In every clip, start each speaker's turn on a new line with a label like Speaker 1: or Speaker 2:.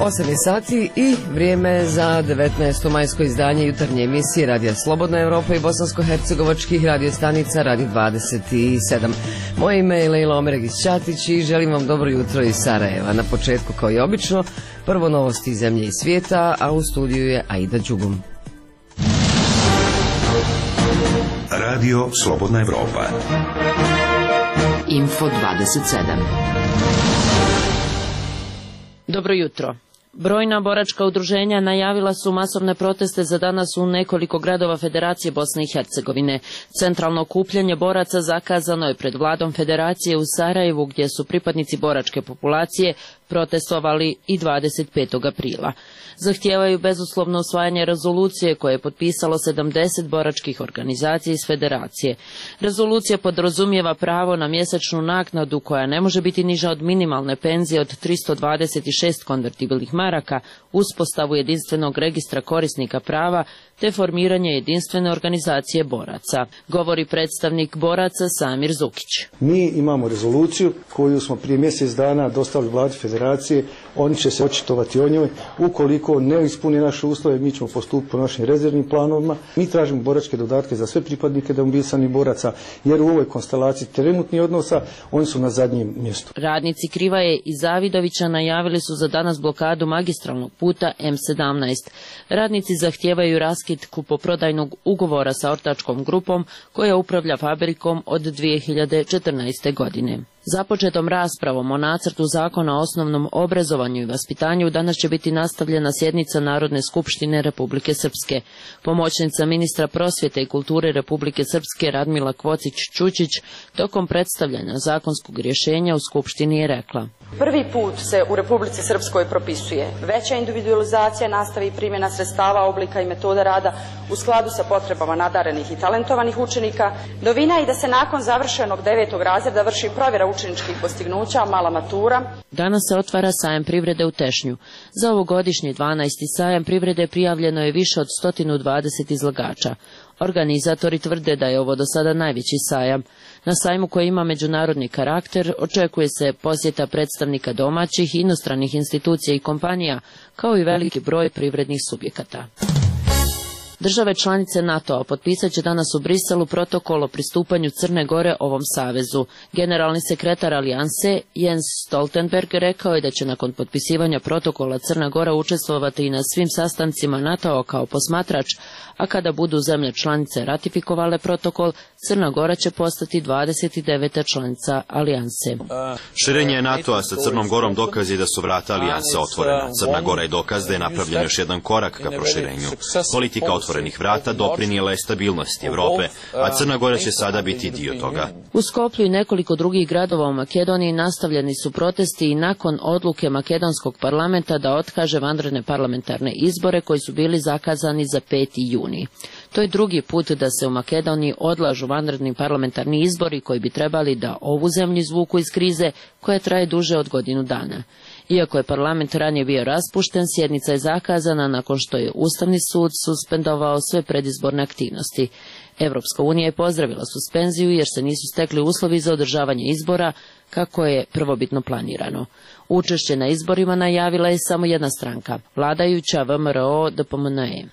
Speaker 1: 8 je sati i vrijeme za 19. majsko izdanje jutarnje emisije Radija Slobodna Evropa i bosansko-hercegovačkih radiostanica Radio 27. Moje ime je Lejla Omeregić-Ćatić i želim vam dobro jutro iz Sarajeva. Na početku, kao i obično, prvo novosti iz zemlje i svijeta, a u studiju je Aida Đugum.
Speaker 2: Radio Slobodna Evropa.
Speaker 3: Info 27.
Speaker 4: Dobro jutro. Brojna boračka udruženja najavila su masovne proteste za danas u nekoliko gradova Federacije Bosne i Hercegovine. Centralno okupljanje boraca zakazano je pred vladom Federacije u Sarajevu, gdje su pripadnici boračke populacije protestovali i 25. aprila. Zahtijevaju bezuslovno usvajanje rezolucije koje je potpisalo 70 boračkih organizacija iz Federacije. Rezolucija podrazumijeva pravo na mjesečnu naknadu koja ne može biti niža od minimalne penzije od 326 konvertibilnih maraka, uspostavu jedinstvenog registra korisnika prava te formiranje jedinstvene organizacije boraca, govori predstavnik boraca Samir Zukić.
Speaker 5: Mi imamo rezoluciju koju smo prije mjesec dana dostavili vladi Federacije, oni će se očitovati o njoj. Ukoliko ne ispuni naše uslove, mi ćemo postupiti po našim rezervnim planovima. Mi tražimo boračke dodatke za sve pripadnike demobilisanih boraca, jer u ovoj konstelaciji trenutnih odnosa oni su na zadnjem mjestu.
Speaker 4: Radnici Krivaje i Zavidovića najavili su za danas blokadu magistralnog puta M17. Radnici zahtijevaju raskid kupoprodajnog ugovora sa ortačkom grupom koja upravlja fabrikom od 2014. godine. Započetom raspravom o nacrtu zakona o osnovnom obrazovanju i vaspitanju danas će biti nastavljena sjednica Narodne skupštine Republike Srpske. Pomoćnica ministra prosvjete i kulture Republike Srpske Radmila Kvocić-Čučić tokom predstavljanja zakonskog rješenja u skupštini je rekla:
Speaker 6: Prvi put se u Republici Srpskoj propisuje veća individualizacija nastave i primjena sredstava, oblika i metoda rada u skladu sa potrebama nadarenih i talentovanih učenika. Novina je da se nakon završenog 9. razreda vrši provjera učeničkih postignuća, mala matura.
Speaker 4: Danas se otvara sajam privrede u Tešnju. Za ovogodišnji 12. sajam privrede prijavljeno je više od 120 izlagača. Organizatori tvrde da je ovo do sada najveći sajam. Na sajmu koji ima međunarodni karakter očekuje se posjeta predstavnika domaćih i inostranih institucija i kompanija, kao i veliki broj privrednih subjekata. Države članice NATO-a potpisat će danas u Briselu protokol o pristupanju Crne Gore ovom savezu. Generalni sekretar alijanse Jens Stoltenberg rekao je da će nakon potpisivanja protokola Crna Gora učestvovati i na svim sastancima NATO-a kao posmatrač, a kada budu zemlje članice ratifikovale protokol, Crna Gora će postati 29. članica alijanse.
Speaker 7: Širenje NATO-a sa Crnom Gorom dokaz je da su vrata alijanse otvorena. Crna Gora je dokaz da je napravljen još jedan korak ka proširenju. Politika otvorenih vrata doprinijela je stabilnosti Evrope, a Crna Gora će sada biti dio toga.
Speaker 4: U Skoplju i nekoliko drugih gradova u Makedoniji nastavljeni su protesti i nakon odluke makedonskog parlamenta da otkaže vanredne parlamentarne izbore koji su bili zakazani za 5. juni. To je drugi put da se u Makedoniji odlažu vanredni parlamentarni izbori koji bi trebali da ovu zemlju izvuku iz krize koja traje duže od godinu dana. Iako je parlament ranije bio raspušten, sjednica je zakazana nakon što je Ustavni sud suspendovao sve predizborne aktivnosti. Evropska unija je pozdravila suspenziju jer se nisu stekli uslovi za održavanje izbora kako je prvobitno planirano. Učešće na izborima najavila je samo jedna stranka, vladajuća VMRO DPMNE.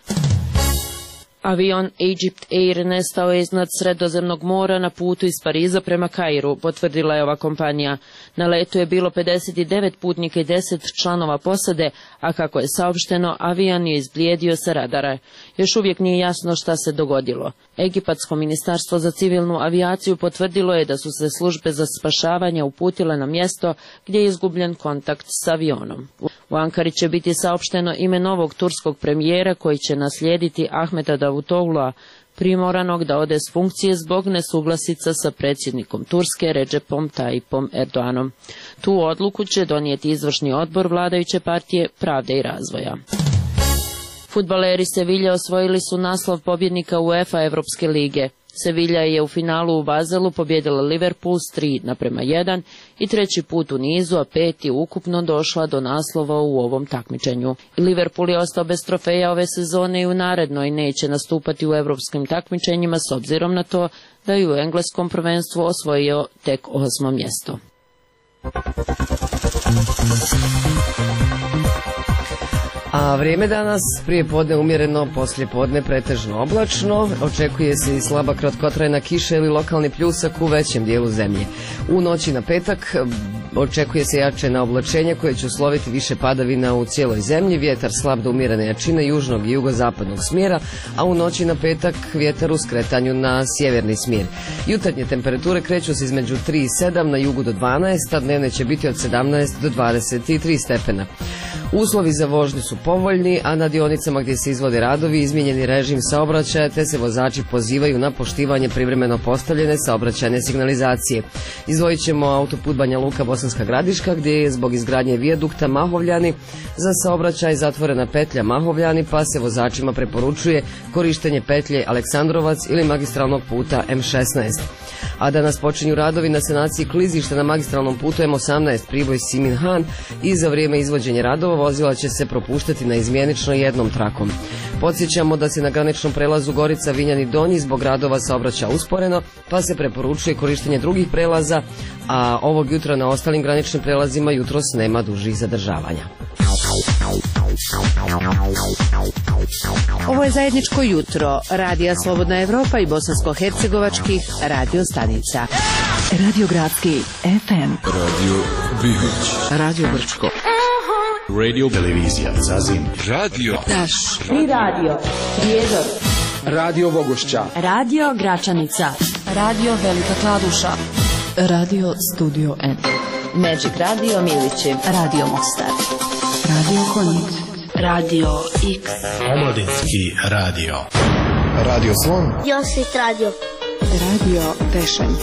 Speaker 4: Avion Egypt Air nestao je iznad Sredozemnog mora na putu iz Pariza prema Kairu, potvrdila je ova kompanija. Na letu je bilo 59 putnika i 10 članova posade, a kako je saopšteno, avion je izblijedio sa radara. Još uvijek nije jasno šta se dogodilo. Egipatsko ministarstvo za civilnu avijaciju potvrdilo je da su se službe za spašavanje uputile na mjesto gdje je izgubljen kontakt s avionom. U Ankari će biti saopšteno ime novog turskog premijera koji će naslijediti Ahmeta Davutoglua, primoranog da ode s funkcije zbog nesuglasica sa predsjednikom Turske Recepom Tayyipom Erdoganom. Tu odluku će donijeti izvršni odbor vladajuće partije Pravde i razvoja. Fudbaleri Sevilje osvojili su naslov pobjednika UEFA Evropske lige. Sevilja je u finalu u Bazelu pobjedila Liverpool s 3:1 i treći put u nizu, a 5. ukupno došla do naslova u ovom takmičenju. Liverpool je ostao bez trofeja ove sezone i u narednoj neće nastupati u evropskim takmičenjima s obzirom na to da je u engleskom prvenstvu osvojio tek 8. mjesto.
Speaker 1: A vrijeme danas, prije podne umjereno, poslije podne pretežno oblačno, očekuje se i slaba kratkotrajna kiša ili lokalni pljusak u većem dijelu zemlje. U noći na petak očekuje se jačena oblačenja koje će usloviti više padavina u cijeloj zemlji, vjetar slab do umjerene jačine južnog i jugozapadnog smjera, a u noći na petak vjetar u skretanju na sjeverni smjer. Jutarnje temperature kreću se između 3 i 7, na jugu do 12, a dnevne će biti od 17 do 23 stepena. Uslovi za vožnju su povoljni, a na dionicama gdje se izvode radovi izmijenjeni režim saobraćaja, te se vozači pozivaju na poštivanje privremeno postavljene saobraćajne signalizacije. Izdvojit ćemo autoput Banja Luka Bosanska Gradiška, gdje je zbog izgradnje vijadukta Mahovljani za saobraćaj zatvorena petlja Mahovljani, pa se vozačima preporučuje korištenje petlje Aleksandrovac ili magistralnog puta M16. A danas počinju radovi na sanaciji klizišta na magistralnom putu M18 Priboj Simin-Han i za vrijeme izvođenja radova vozila će se propuštati na izmjenično jednom trakom. Podsjećamo da se na graničnom prelazu Gorica Vinjani Donji zbog radova saobraća usporeno, pa se preporučuje korištenje drugih prelaza, a ovog jutra na ostalim graničnim prelazima jutros nema dužih zadržavanja.
Speaker 3: Ovo je zajedničko jutro Radija Slobodna Evropa i bosansko-hercegovačkih radio stanica. Radio Gradski FM,
Speaker 8: Radio Bihoć,
Speaker 3: Radio Brčko,
Speaker 8: Radio Televizija Zazin, Radio
Speaker 3: Taš i Radio Prijedor,
Speaker 8: Radio Vogošća,
Speaker 3: Radio Gračanica, Radio Velika Kladuša, Radio Studio N, Magic Radio Milići, Radio Mostar, Radio Konjic, Radio X,
Speaker 9: Omladinski radio,
Speaker 8: Radio Slon,
Speaker 10: Josit Radio,
Speaker 3: Radio Pešanj,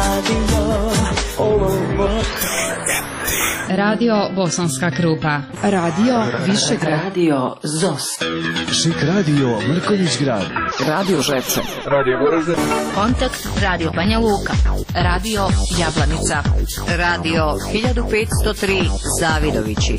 Speaker 11: Radio Bosanska Krupa,
Speaker 3: Radio Višegrad, Radio Zos,
Speaker 9: Šik Radio Mrković Grad,
Speaker 3: Radio Žepče,
Speaker 8: Radio Voražde,
Speaker 11: Kontakt Radio Banja Luka, Radio Jablanica, Radio 1503 Zavidovići.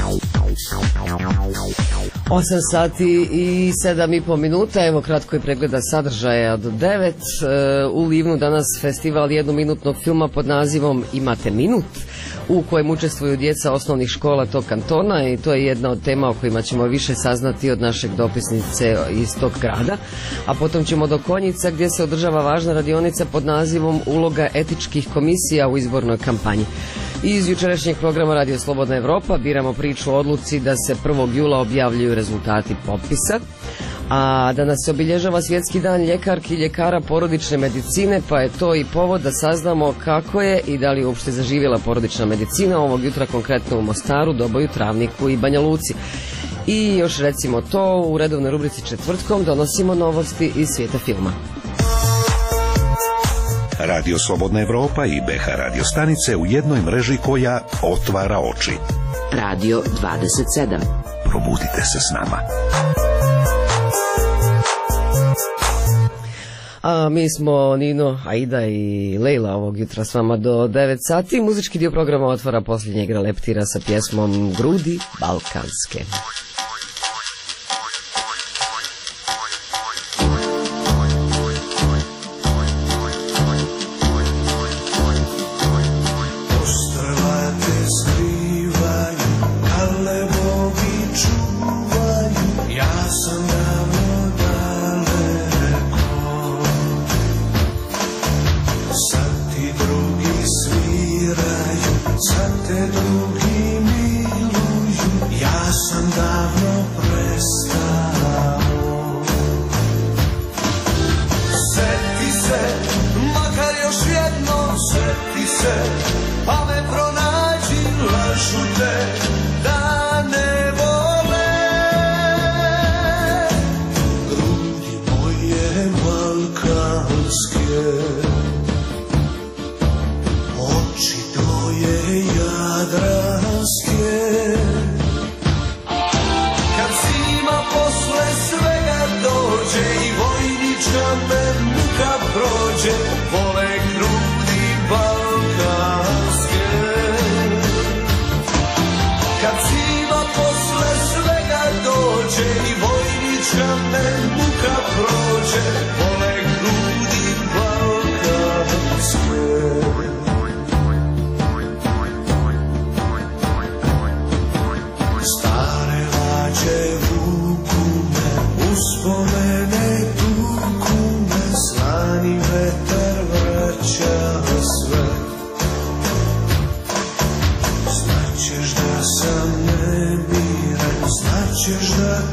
Speaker 1: 8 sati i 7,5 minuta, evo kratko je pregleda sadržaja do 9. U Livnu danas festival jednominutnog filma pod nazivom Imate minut, u kojem učestvuju djeca osnovnih škola tog kantona i to je jedna od tema o kojima ćemo više saznati od našeg dopisnice iz tog grada. A potom ćemo do Konjica gdje se održava važna radionica pod nazivom Uloga etičkih komisija u izbornoj kampanji. Iz jučerašnjeg programa Radio Slobodna Evropa biramo priču o odluci da se 1. jula objavljuju rezultati popisa, a danas se obilježava Svjetski dan ljekarki i ljekara porodične medicine, pa je to i povod da saznamo kako je i da li je uopšte zaživjela porodična medicina ovog jutra, konkretno u Mostaru, Doboju, Travniku i Banja Luci. I još recimo to, u redovnoj rubrici četvrtkom donosimo novosti iz svijeta filma.
Speaker 2: Radio Slobodna Evropa i BH radio stanice u jednoj mreži koja otvara oči.
Speaker 3: Radio 27.
Speaker 2: Probudite se s nama.
Speaker 1: A mi smo Nino, Aida i Lejla ovog jutra s vama do 9 sati. Muzički dio programa otvara posljednja igra Leptira sa pjesmom Grudi Balkanske.
Speaker 12: Stare lađe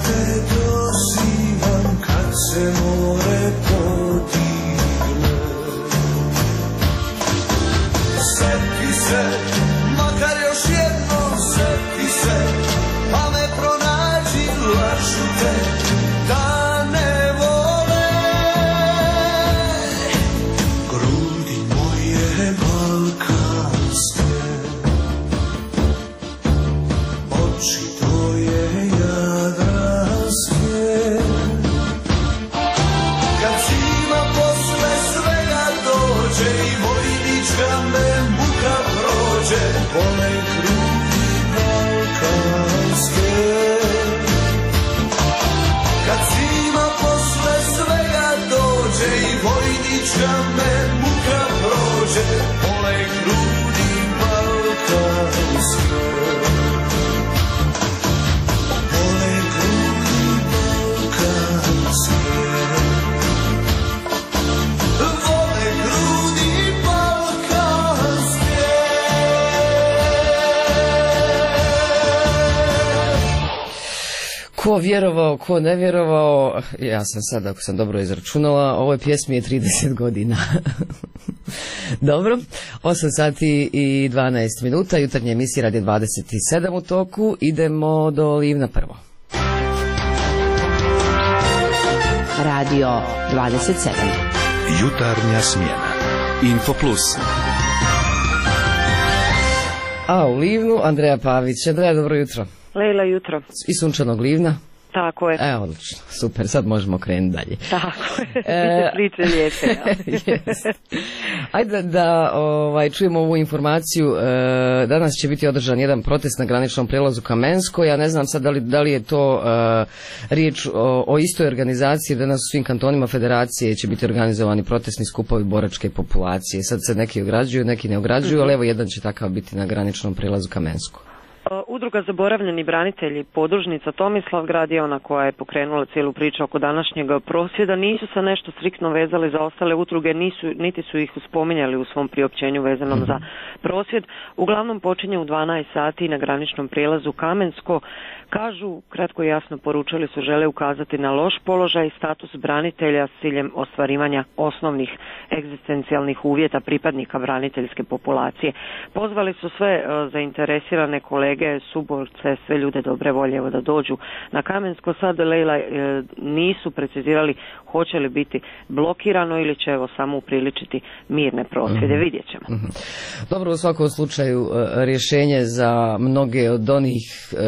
Speaker 10: te dozivam kad se more podigne. Seti se, makar još jednom seti se, pa me pronađi, lažu te da ne vole. Grudi moje balkanske, oči tvoje jadranske. Kad zima posle svega dođe i vojnička me muka prođe, pole grudi balkanske. Kad zima posle svega dođe i vojnička me muka prođe, pole grudi balkanske. Pole grudi balkanske. Vole grudi balkanske.
Speaker 1: Ko vjerovao, ko ne vjerovao, ja sam sad, ako sam dobro izračunala, ovoj pjesmi je 30 godina. Dobro, 8 sati i 12 minuta, jutarnje emisije Radio 27 u toku, idemo do Livna prvo.
Speaker 3: Radio 27.
Speaker 2: Jutarnja smjena.
Speaker 8: Info Plus.
Speaker 1: A u Livnu Andreja Pavić. Andreja, dobro jutro.
Speaker 12: Lejla, jutro.
Speaker 1: I sunčanog Livna.
Speaker 12: Tako je.
Speaker 1: Odlično, super, sad možemo krenuti dalje.
Speaker 12: Tako je, priče lijepe.
Speaker 1: Yes. Ajde da čujemo ovu informaciju. Danas će biti održan jedan protest na graničnom prijelazu Kamensko. Ja ne znam sad da li je to riječ o istoj organizaciji. Danas u svim kantonima federacije će biti organizovani protestni skupovi boračke populacije. Sad se neki ograđuju, neki ne ograđuju, ali evo jedan će takav biti na graničnom prijelazu Kamensko.
Speaker 12: Udruga Zaboravljeni branitelji, podružnica Tomislavgrad je ona koja je pokrenula cijelu priču oko današnjeg prosvjeda. Nisu se nešto striktno vezali za ostale udruge, niti su ih spominjali u svom priopćenju vezanom za prosvjed. Uglavnom počinje u 12 sati na graničnom prijelazu Kamensko. Kažu, kratko i jasno poručili su, žele ukazati na loš položaj i status branitelja s ciljem ostvarivanja osnovnih egzistencijalnih uvjeta pripadnika braniteljske populacije. Pozvali su sve zainteresirane kolege, suborce, sve ljude dobre volje da dođu na Kamensko. Sad, Lejla, nisu precizirali hoće li biti blokirano ili će samo upriličiti mirne prosvjede. Vidjet ćemo.
Speaker 1: Dobro, u svakom slučaju rješenje za mnoge od onih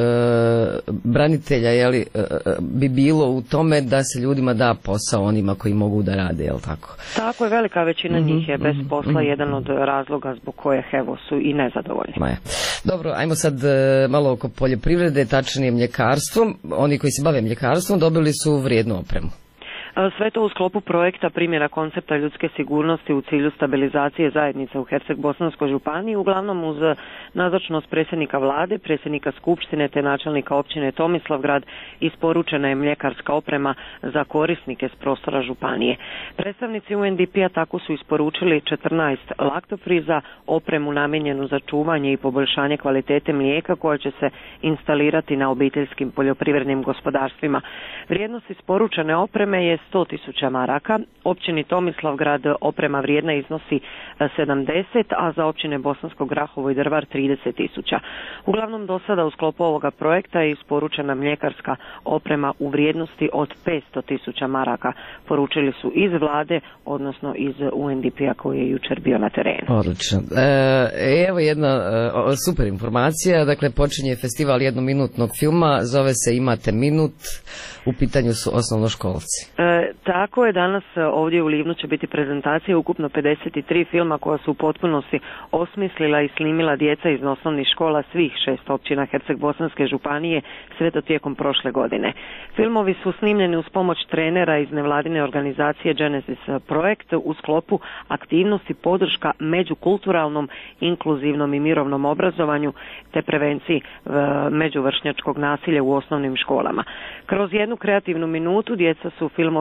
Speaker 1: branitelja bi bilo u tome da se ljudima da posao, onima koji mogu da rade, jel tako?
Speaker 12: Tako je, velika većina njih je bez posla, jedan od razloga zbog kojih su i nezadovoljni.
Speaker 1: Dobro, ajmo sad malo oko poljoprivrede, tačnije mljekarstvom. Oni koji se bave mljekarstvom dobili su vrijednu opremu.
Speaker 12: Sve to u sklopu projekta primjera koncepta ljudske sigurnosti u cilju stabilizacije zajednice u Herceg-Bosanskoj županiji, uglavnom uz nazočnost predsjednika vlade, predsjednika skupštine te načelnika općine Tomislavgrad, isporučena je mljekarska oprema za korisnike s prostora županije. Predstavnici UNDP-a tako su isporučili 14 laktofriza, opremu namijenjenu za čuvanje i poboljšanje kvalitete mlijeka koja će se instalirati na obiteljskim poljoprivrednim gospodarstvima. Vrijednost isporučene opreme je 100.000 maraka, općini Tomislavgrad oprema vrijedna iznosi 70, a za općine Bosansko Grahovo i Drvar 30.000. Uglavnom do sada u sklopu ovoga projekta je isporučena mljekarska oprema u vrijednosti od 500.000 maraka. Poručili su iz vlade, odnosno iz UNDP-a koji je jučer bio na terenu.
Speaker 1: Odlično. Evo jedna super informacija, dakle počinje festival jednominutnog filma, zove se Imate minut, u pitanju su osnovnoškolci.
Speaker 12: Tako je, danas ovdje u Livnu će biti prezentacija ukupno 53 filma koja su u potpunosti osmislila i snimila djeca iz osnovnih škola svih 6 općina Herceg-Bosanske županije sve to tijekom prošle godine. Filmovi su snimljeni uz pomoć trenera iz nevladine organizacije Genesis Projekt u sklopu aktivnosti podrška međukulturalnom, inkluzivnom i mirovnom obrazovanju te prevenciji međuvršnjačkog nasilja u osnovnim školama. Kroz jednu kreativnu minutu djeca su filmovima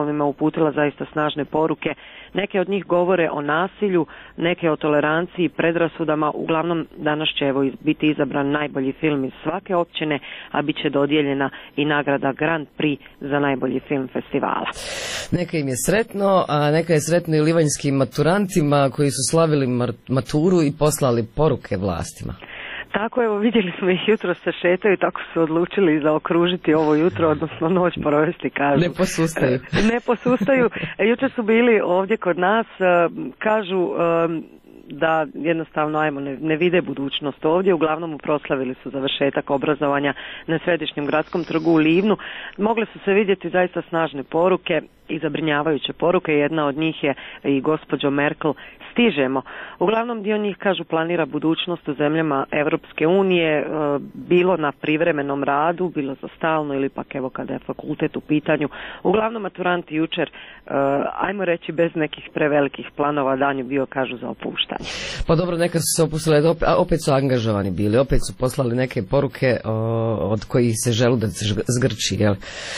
Speaker 12: gradovima uputila zaista snažne poruke. Neke od njih govore o nasilju, neke o toleranciji, predrasudama. Uglavnom danas će biti izabran najbolji film iz svake općine, a bit će dodijeljena i nagrada Grand Prix za najbolji film festivala.
Speaker 1: Neka im je sretno, a neka je sretno i livanjskim maturantima koji su slavili maturu i poslali poruke vlastima.
Speaker 12: Tako, evo, vidjeli smo ih jutro se šetaju, tako su odlučili zaokružiti ovo jutro, odnosno noć provesti, kažu.
Speaker 1: Ne posustaju.
Speaker 12: Ne posustaju. Jučer su bili ovdje kod nas, kažu da jednostavno ne vide budućnost ovdje. Uglavnom proslavili su završetak obrazovanja na Središnjem gradskom trgu u Livnu. Mogle su se vidjeti zaista snažne poruke i zabrinjavajuće poruke. Jedna od njih je i gospođo Merkel, stižemo. Uglavnom dio njih, kažu, planira budućnost u zemljama Europske unije, bilo na privremenom radu, bilo za stalno ili pak evo kada je fakultet u pitanju. Uglavnom maturanti jučer, ajmo reći bez nekih prevelikih planova, dan je bio, kažu, za opuštanje.
Speaker 1: Pa dobro, neka su se opustili, a opet su angažovani bili, opet su poslali neke poruke od kojih se želudac zgrči, jel?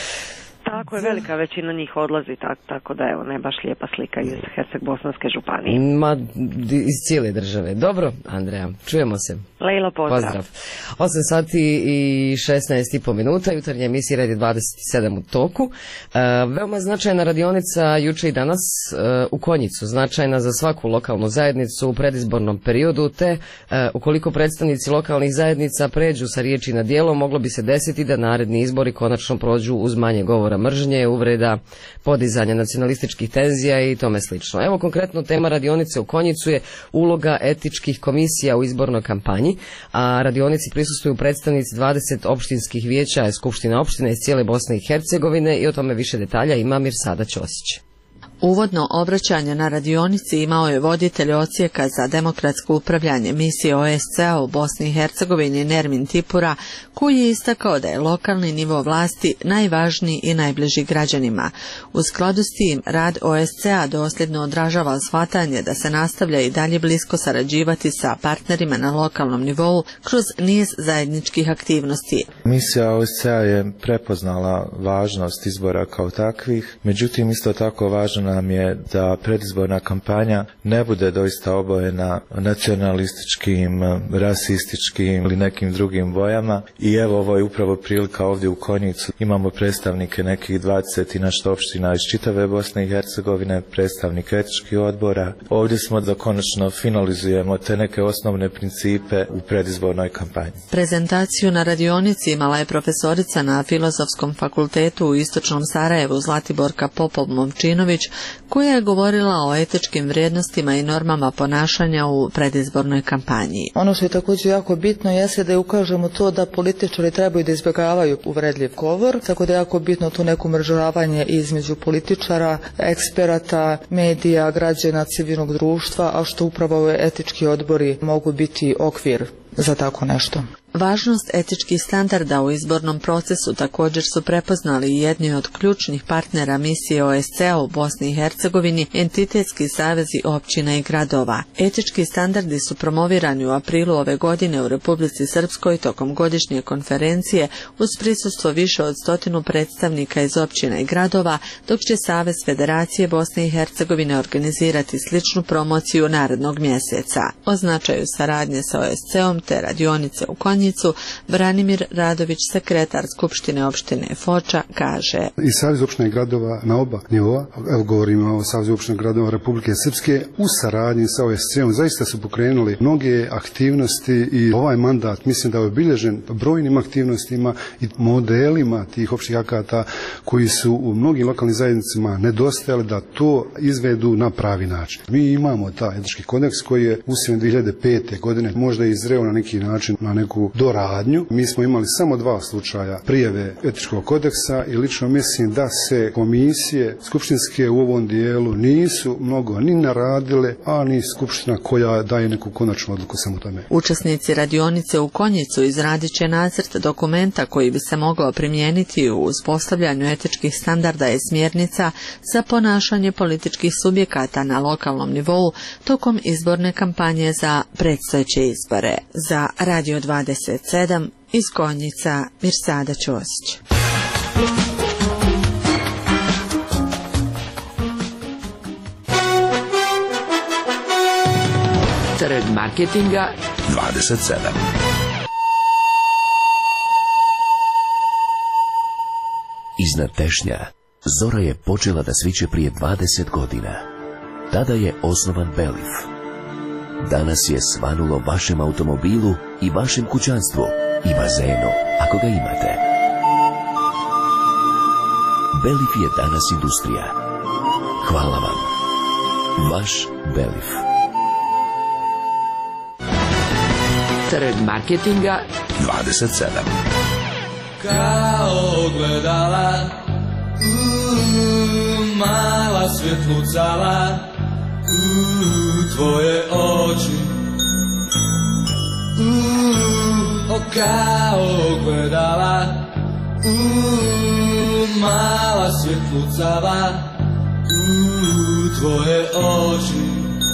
Speaker 12: Tako je, velika većina njih odlazi, tako da evo, ne baš lijepa slika iz Herceg-Bosanske županije.
Speaker 1: Ma, iz cijele države. Dobro, Andreja, čujemo se.
Speaker 12: Lejlo, pozdrav.
Speaker 1: 8 sati i 16,5 minuta, jutarnje emisije Red je 27 u toku. Veoma značajna radionica juče i danas u Konjicu, značajna za svaku lokalnu zajednicu u predizbornom periodu, te ukoliko predstavnici lokalnih zajednica pređu sa riječi na djelo, moglo bi se desiti da naredni izbori konačno prođu uz manje govora mržnje, uvreda, podizanja nacionalističkih tenzija i tome slično. Evo konkretno tema radionice u Konjicu je uloga etičkih komisija u izbornoj kampanji, a radionici prisustvuju predstavnici 20 opštinskih vijeća i skupština opštine iz cijele Bosne i Hercegovine i o tome više detalja ima Mirsada Ćosić.
Speaker 13: Uvodno obraćanje na radionici imao je voditelj odsjeka za demokratsko upravljanje misije OSCE u Bosni i Hercegovini Nermin Tipura, koji je istakao da je lokalni nivo vlasti najvažniji i najbliži građanima. U skladu s tim, rad OSCE dosljedno odražava shvatanje da se nastavlja i dalje blisko sarađivati sa partnerima na lokalnom nivou kroz niz zajedničkih aktivnosti.
Speaker 14: Misija OSCE je prepoznala važnost izbora kao takvih, međutim isto tako važno nam je da predizborna kampanja ne bude doista obojena nacionalističkim, rasističkim ili nekim drugim bojama. I evo, ovo je upravo prilika ovdje u Konjicu. Imamo predstavnike nekih 20 i nešto opština iz čitave Bosne i Hercegovine, predstavnike etičkih odbora. Ovdje smo da konačno finalizujemo te neke osnovne principe u predizbornoj kampanji.
Speaker 13: Prezentaciju na radionici imala je profesorica na Filozofskom fakultetu u Istočnom Sarajevu Zlatiborka Popov-Momčinović, koja je govorila o etičkim vrijednostima i normama ponašanja u predizbornoj kampanji.
Speaker 15: Ono što je također jako bitno jeste da ukažemo to da političari trebaju da izbjegavaju uvredljiv govor, tako da je jako bitno to neko umrežavanje između političara, eksperata, medija, građana, civilnog društva, a što upravo etički odbori mogu biti okvir za tako nešto.
Speaker 13: Važnost etičkih standarda u izbornom procesu također su prepoznali i jedni od ključnih partnera misije OSCE u Bosni i Hercegovini, entitetski savezi općina i gradova. Etički standardi su promovirani u aprilu ove godine u Republici Srpskoj tokom godišnje konferencije uz prisustvo više od 100 predstavnika iz općina i gradova, dok će Savez Federacije Bosne i Hercegovine organizirati sličnu promociju narednog mjeseca. O značaju saradnje sa OSCE-om te radionice u Konjicu Branimir Radović, sekretar Skupštine opštine Foča, kaže:
Speaker 16: I Savez opština i gradova na oba nivoa, evo govorimo o Savezu opština i gradova Republike Srpske, u saradnji sa OSCE-om zaista su pokrenuli mnoge aktivnosti i ovaj mandat mislim da je obilježen brojnim aktivnostima i modelima tih opštih akata koji su u mnogim lokalnim zajednicama nedostajali da to izvedu na pravi način. Mi imamo taj etički kodeks koji je usvojen 2005. godine, možda je izreo na neki način na neku doradnju. Mi smo imali samo 2 slučaja prijave etičkog kodeksa i lično mislim da se komisije skupštinske u ovom dijelu nisu mnogo ni naradile, a ni skupština koja daje neku konačnu odluku samo tome.
Speaker 13: Učesnici radionice u Konjicu izradit će nacrt dokumenta koji bi se mogao primijeniti u uspostavljanju etičkih standarda i smjernica za ponašanje političkih subjekata na lokalnom nivou tokom izborne kampanje za predstojeće izbore. Za Radio 27 iz Konjica, Mirsada Ćosić.
Speaker 3: marketinga
Speaker 2: 27.
Speaker 17: Iznad Tešnja zora je počela da sviće prije 20 godina. Tada je osnovan Belif. Danas je svanulo vašem automobilu i vašem kućanstvu i bazenu, ako ga imate. Belif je danas industrija. Hvala vam. Vaš Belif.
Speaker 3: Trg marketinga
Speaker 2: 27.
Speaker 10: Kao gledala, mala svjetlucala, tvoje oči. Kao gledala, mala svjetlucala, tvoje oči.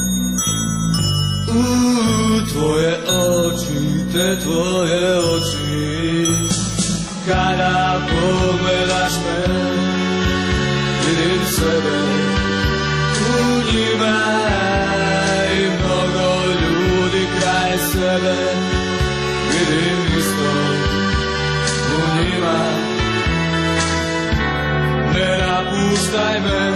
Speaker 10: Tvoje oči, te tvoje oči. Kada pogledaš me, vidim sebe u njima i mnogo ljudi kraj sebe. Vidim isto u njima. Ne napuštaj me,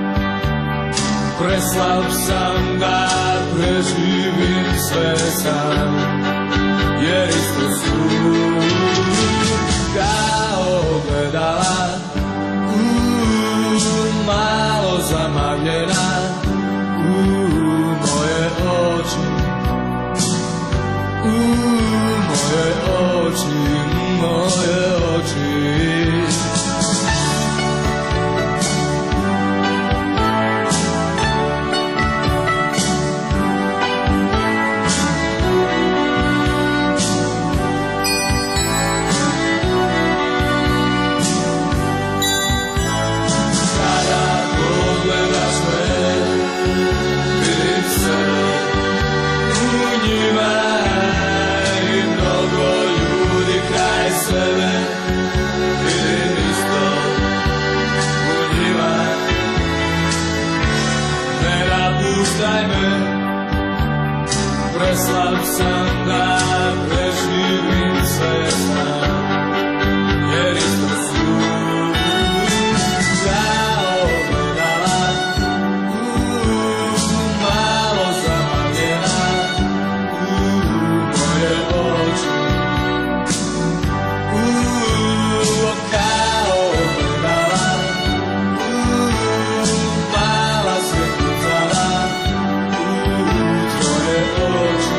Speaker 10: preslab sam da preživim sve sam, jer isto su kao gledala, malo zamagljena, moje oči, moje oči, moje oči. Preslab sam da preživim sve sam, jer isto su kao gledala, malo zamagljena, moje oči. Kao gledala, mala svjetlucala, tvoje oči.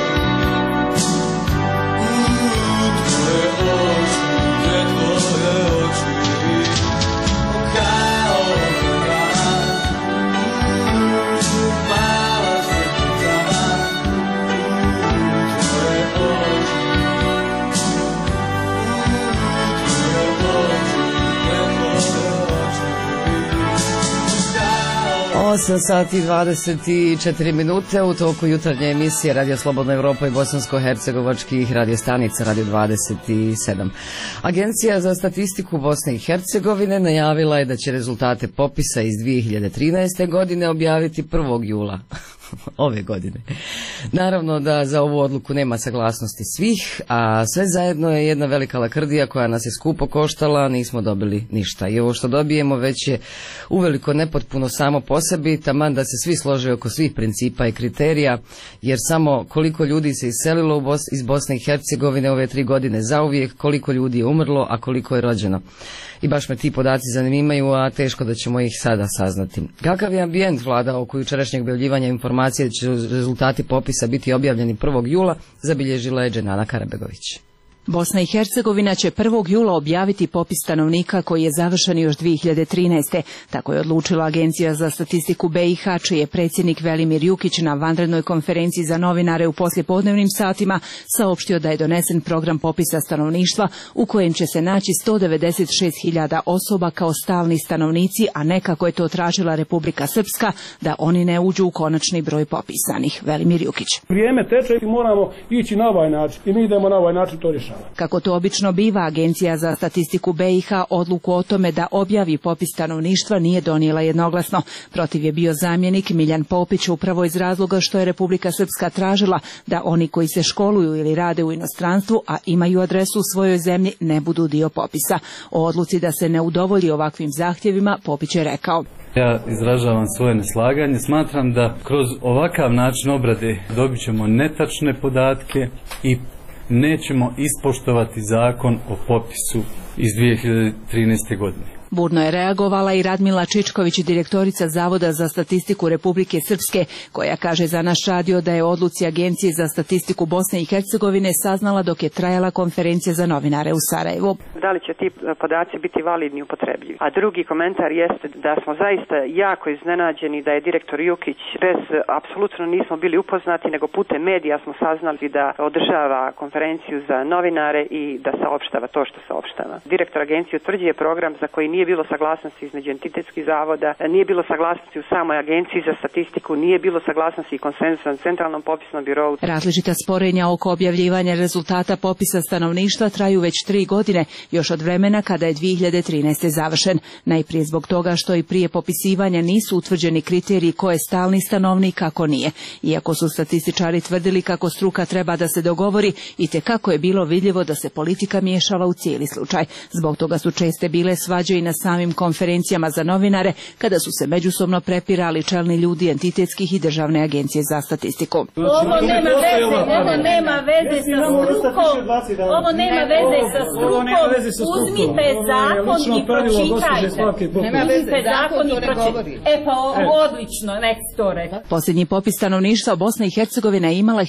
Speaker 1: Osam sati 24 minute u toku jutarnje emisije Radio Slobodna Evropa i bosansko-hercegovačkih radiostanica Radio 27. Agencija za statistiku Bosne i Hercegovine najavila je da će rezultate popisa iz 2013. godine objaviti 1. jula ove godine. Naravno da za ovu odluku nema saglasnosti svih, a sve zajedno je jedna velika lakrdija koja nas je skupo koštala, nismo dobili ništa. I ovo što dobijemo već je uveliko nepotpuno samo po sebi, taman da se svi slože oko svih principa i kriterija, jer samo koliko ljudi se iselilo iz Bosne i Hercegovine ove 3 godine zauvijek, koliko ljudi je umrlo, a koliko je rođeno. I baš me ti podaci zanimaju, a teško da ćemo ih sada saznati. Kakav je ambijent vlada oko jučerašnjeg objavljivanja informacije da će rezultati popisa biti objavljeni 1. jula, zabilježila je Dženana Karabegović.
Speaker 18: Bosna i Hercegovina će 1. jula objaviti popis stanovnika koji je završen još 2013. Tako je odlučila Agencija za statistiku BiH, čiji je predsjednik Velimir Jukić na vanrednoj konferenciji za novinare u poslijepodnevnim satima saopštio da je donesen program popisa stanovništva u kojem će se naći 196.000 osoba kao stalni stanovnici, a ne kako je to tražila Republika Srpska, da oni ne uđu u konačni broj popisanih. Velimir Jukić.
Speaker 19: Vrijeme teče i moramo ići na ovaj način i mi idemo na ovaj način to rješavati.
Speaker 18: Kako to obično biva, Agencija za statistiku BiH odluku o tome da objavi popis stanovništva nije donijela jednoglasno. Protiv je bio zamjenik Miljan Popić upravo iz razloga što je Republika Srpska tražila da oni koji se školuju ili rade u inostranstvu, a imaju adresu u svojoj zemlji, ne budu dio popisa. O odluci da se ne udovolji ovakvim zahtjevima Popić je rekao:
Speaker 19: Ja izražavam svoje neslaganje. Smatram da kroz ovakav način obrade dobit ćemo netačne podatke i nećemo ispoštovati zakon o popisu iz 2013. godine.
Speaker 18: Burno je reagovala i Radmila Čičković, direktorica Zavoda za statistiku Republike Srpske, koja kaže za naš radio da je o odluci Agencije za statistiku Bosne i Hercegovine saznala dok je trajala konferencija za novinare u Sarajevu.
Speaker 12: Da li će ti podaci biti validni i upotrebljivi? A drugi komentar jeste da smo zaista jako iznenađeni da je direktor Jukić apsolutno nismo bili upoznati, nego putem medija smo saznali da održava konferenciju za novinare i da saopštava to što saopštava. Direktor agencije utvrđuje program za koji nije bilo saglasnosti između entitetskih zavoda, nije bilo saglasnosti u samoj agenciji za statistiku, nije bilo saglasnosti i konsenzusa na centralnom popisnom birovu.
Speaker 18: Različita sporenja oko objavljivanja rezultata popisa stanovništva traju već 3 godine, još od vremena kada je 2013. završen. Najprije zbog toga što i prije popisivanja nisu utvrđeni kriteriji ko je stalni stanovnik, kako nije. Iako su statističari tvrdili kako struka treba da se dogovori, i te kako je bilo vidljivo da se politika miješala u cijeli slučaj. Zbog toga su česte bile svađe i na samim konferencijama za novinare, kada su se međusobno prepirali čelni ljudi entitetskih i državne agencije za statistiku.
Speaker 20: Ovo nema veze sa strukom. Ovo nema veze sa strukom. Uzmite zakon i pročitajte. Uzmite zakon i pročitajte. Pa odlično, nek se to rekao.
Speaker 18: Posljednji popis stanovništva Bosna i Hercegovina je imala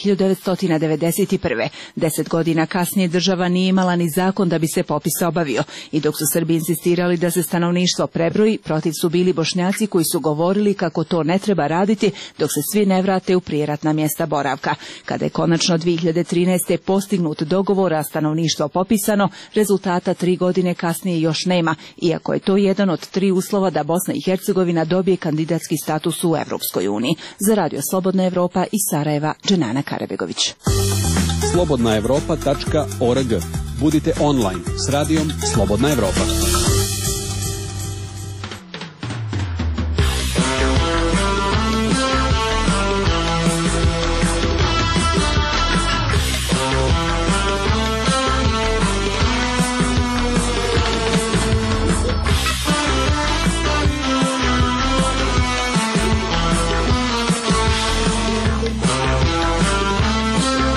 Speaker 18: 1991. 10 godina kasnije država nije imala ni zakon da bi se popis obavio. I dok su Srbi insistirali da se stanovništvo prebroji, protiv su bili Bošnjaci koji su govorili kako to ne treba raditi dok se svi ne vrate u prijeratna mjesta boravka. Kada je konačno 2013. postignut dogovor, a stanovništvo popisano, rezultata 3 godine kasnije još nema, iako je to jedan od 3 uslova da Bosna i Hercegovina dobije kandidatski status u Evropskoj uniji. Za Radio Slobodna Evropa iz Sarajeva, Dženana Karabegović.
Speaker 21: slobodnaevropa.org. Budite online s radijom Slobodna Evropa.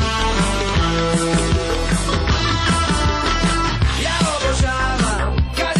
Speaker 10: Ja obožavam kad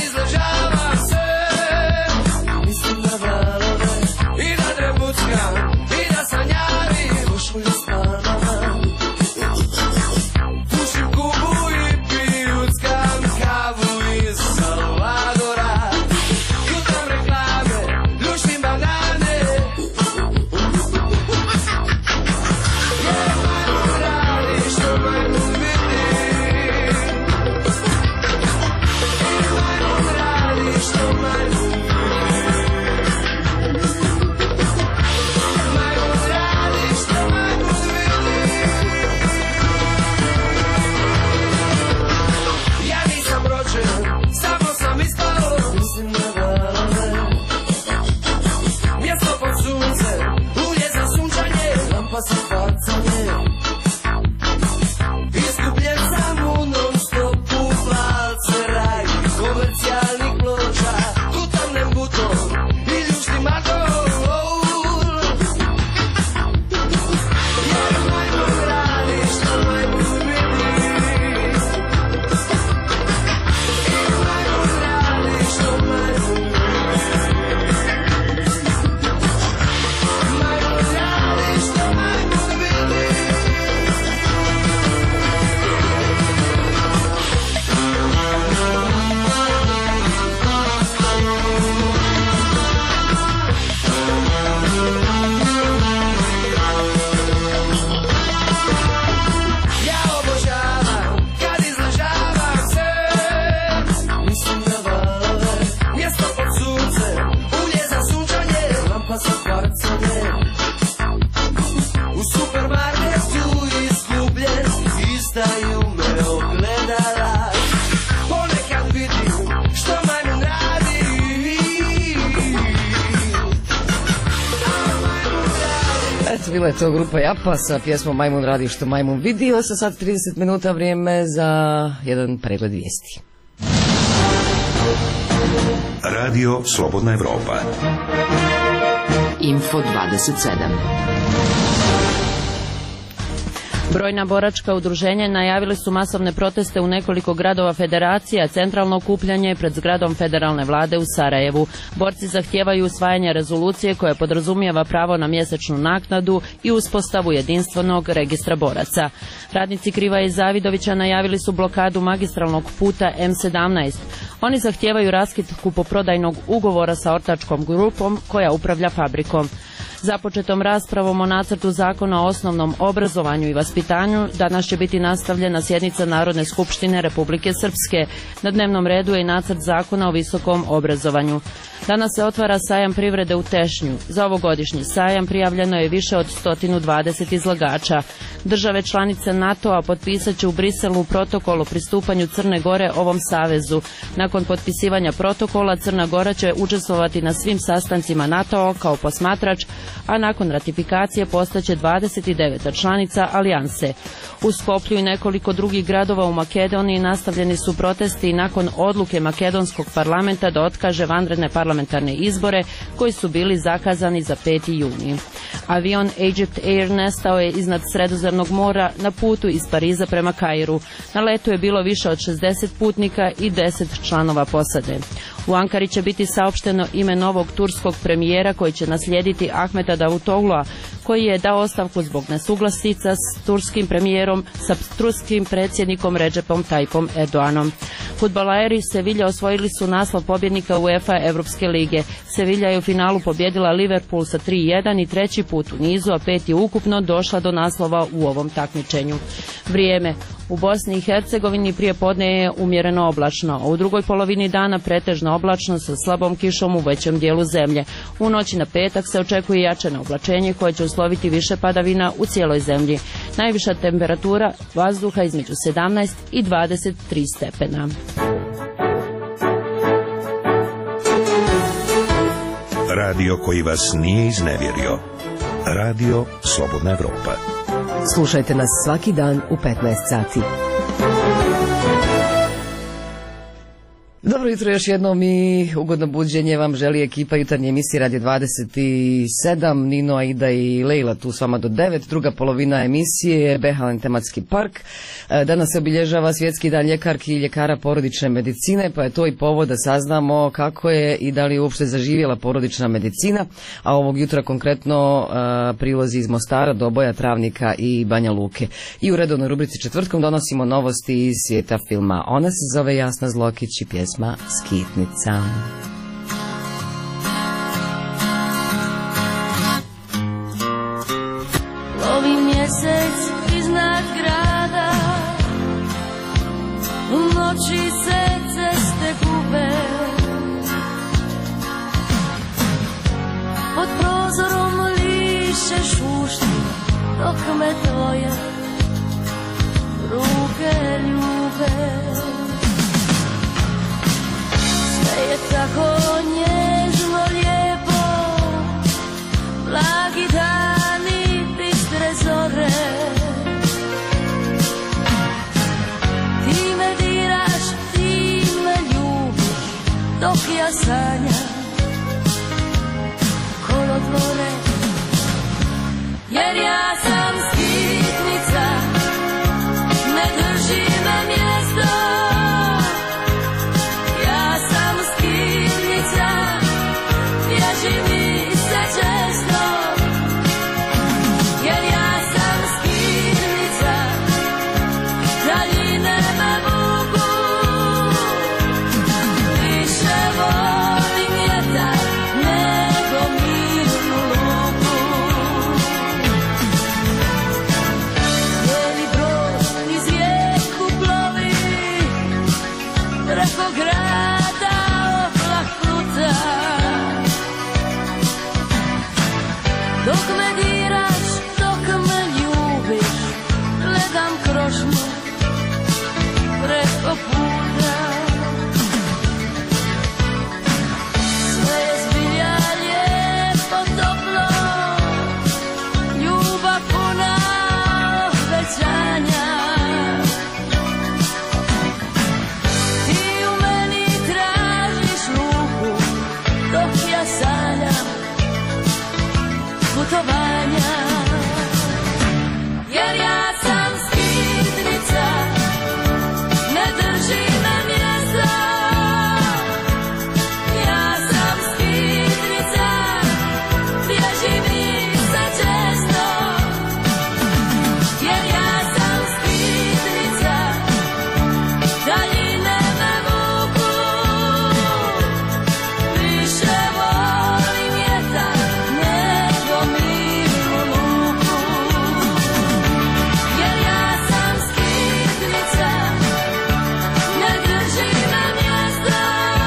Speaker 1: eto, bila je to grupa Japa sa pjesmom Majmun radi što majmun vidi. 8 sati 30 minuta, vrijeme za jedan pregled vijesti.
Speaker 2: Radio Slobodna Evropa.
Speaker 3: Info 27.
Speaker 4: Brojna boračka udruženja najavili su masovne proteste u nekoliko gradova federacija, centralno okupljanje pred zgradom federalne vlade u Sarajevu. Borci zahtijevaju usvajanje rezolucije koja podrazumijeva pravo na mjesečnu naknadu i uspostavu jedinstvenog registra boraca. Radnici Kriva i Zavidovića najavili su blokadu magistralnog puta M17. Oni zahtijevaju raskid kupoprodajnog ugovora sa ortačkom grupom koja upravlja fabrikom. Započetom raspravom o nacrtu zakona o osnovnom obrazovanju i vaspitanju danas će biti nastavljena sjednica Narodne skupštine Republike Srpske. Na dnevnom redu je i nacrt zakona o visokom obrazovanju. Danas se otvara sajam privrede u Tešnju. Za ovogodišnji sajam prijavljeno je više od 120 izlagača. Države članice NATO-a potpisat će u Briselu protokol o pristupanju Crne Gore ovom savezu. Nakon potpisivanja protokola Crna Gora će učestvovati na svim sastancima NATO-a kao posmatrač, a nakon ratifikacije postaće 29. članica alijanse. U Skoplju i nekoliko drugih gradova u Makedoniji nastavljeni su protesti nakon odluke makedonskog parlamenta da otkaže vanredne parlamentarne izbore koji su bili zakazani za 5. juni. Avion Egypt Air nestao je iznad Sredozemnog mora na putu iz Pariza prema Kairu. Na letu je bilo više od 60 putnika i 10 članova posade. U Ankari će biti saopšteno ime novog turskog premijera koji će naslijediti Ahmeta Davutoglua, koji je dao ostavku zbog nesuglasica s turskim premijerom sa turskim predsjednikom Recepom Tayyipom Erdoganom. Fudbaleri Sevilja osvojili su naslov pobjednika UEFA Evropske lige. Sevilja je u finalu pobjedila Liverpool sa 3-1 i treći put u nizu, a 5. ukupno došla do naslova u ovom takmičenju. Vrijeme. U Bosni i Hercegovini prije podne je umjereno oblačno, a u drugoj polovini dana pretežno oblačno sa slabom kišom u većem dijelu zemlje. U noći na petak se očekuje jačano oblačenje koje će usloviti više padavina u cijeloj zemlji. Najviša temperatura vazduha između 17 i 23 stepena.
Speaker 2: Radio koji vas nije iznevjerio. Radio Slobodna Evropa.
Speaker 1: Slušajte nas svaki dan u 15 sati. Dobro jutro još jednom i ugodno buđenje vam želi ekipa jutarnje emisije Radio 27, Nino, Aida i Lejla tu s vama do 9. Druga polovina emisije je Behalen tematski park. Danas se obilježava Svjetski dan ljekarki i ljekara porodične medicine, pa je to i povod da saznamo kako je i da li je uopšte zaživjela porodična medicina, a ovog jutra konkretno prilozi iz Mostara, Doboja, Travnika i Banja Luke. I u redovnoj rubrici četvrtkom donosimo novosti iz svijeta filma. Ona se zove Jasna Zlokić i pjesma Skitnica.
Speaker 5: Lovi mjesec iznad grada, u noći se ceste gube, pod prozorom liše šušti, dok me tvoje ruke ljube. Sve je tako nježno lijepo, blagi dani, bistre zore. Ti me diraš, ti me ljubiš, dok ja sanjam kolotvore. Jer ja sam skitnica, ne drži me mjesto. Ja sam skitnica, bježi mi se često. Jer ja sam skitnica, daljine me vuku. Više volim vjetar nego mirnu luku. Bijeli brod niz rijeku plovi, preko grada oblak pluta. putovanja. Jer ja sam skitnica, ne drži me mjesta. Ja sam skitnica, bježi mi se često. Jer ja sam skitnica, daljine me vuku. Više volim vjetar nego mirnu luku. Jer ja sam skitnica, ne drži me mjesta.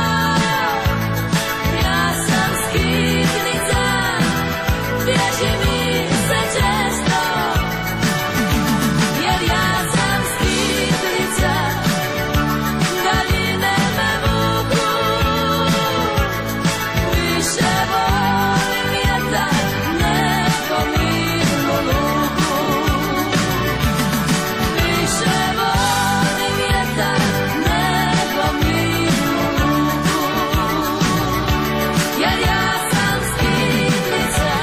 Speaker 5: Ja sam skitnica, bježi mi se često. Jer ja sam skitnica, daljine me vuku. Više volim vjetar nego mirnu luku. Više volim vjetar nego mirnu luku. Jer ja sam skitnica.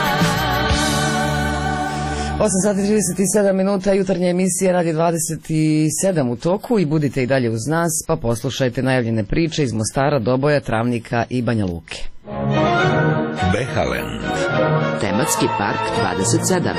Speaker 1: 8 sati 37 minuta, jutarnja emisija Radio 27 u toku i budite i dalje uz nas, pa poslušajte najavljene priče iz Mostara, Doboja, Travnika i Banja Luke.
Speaker 2: Behalen.
Speaker 3: Tematski park 27.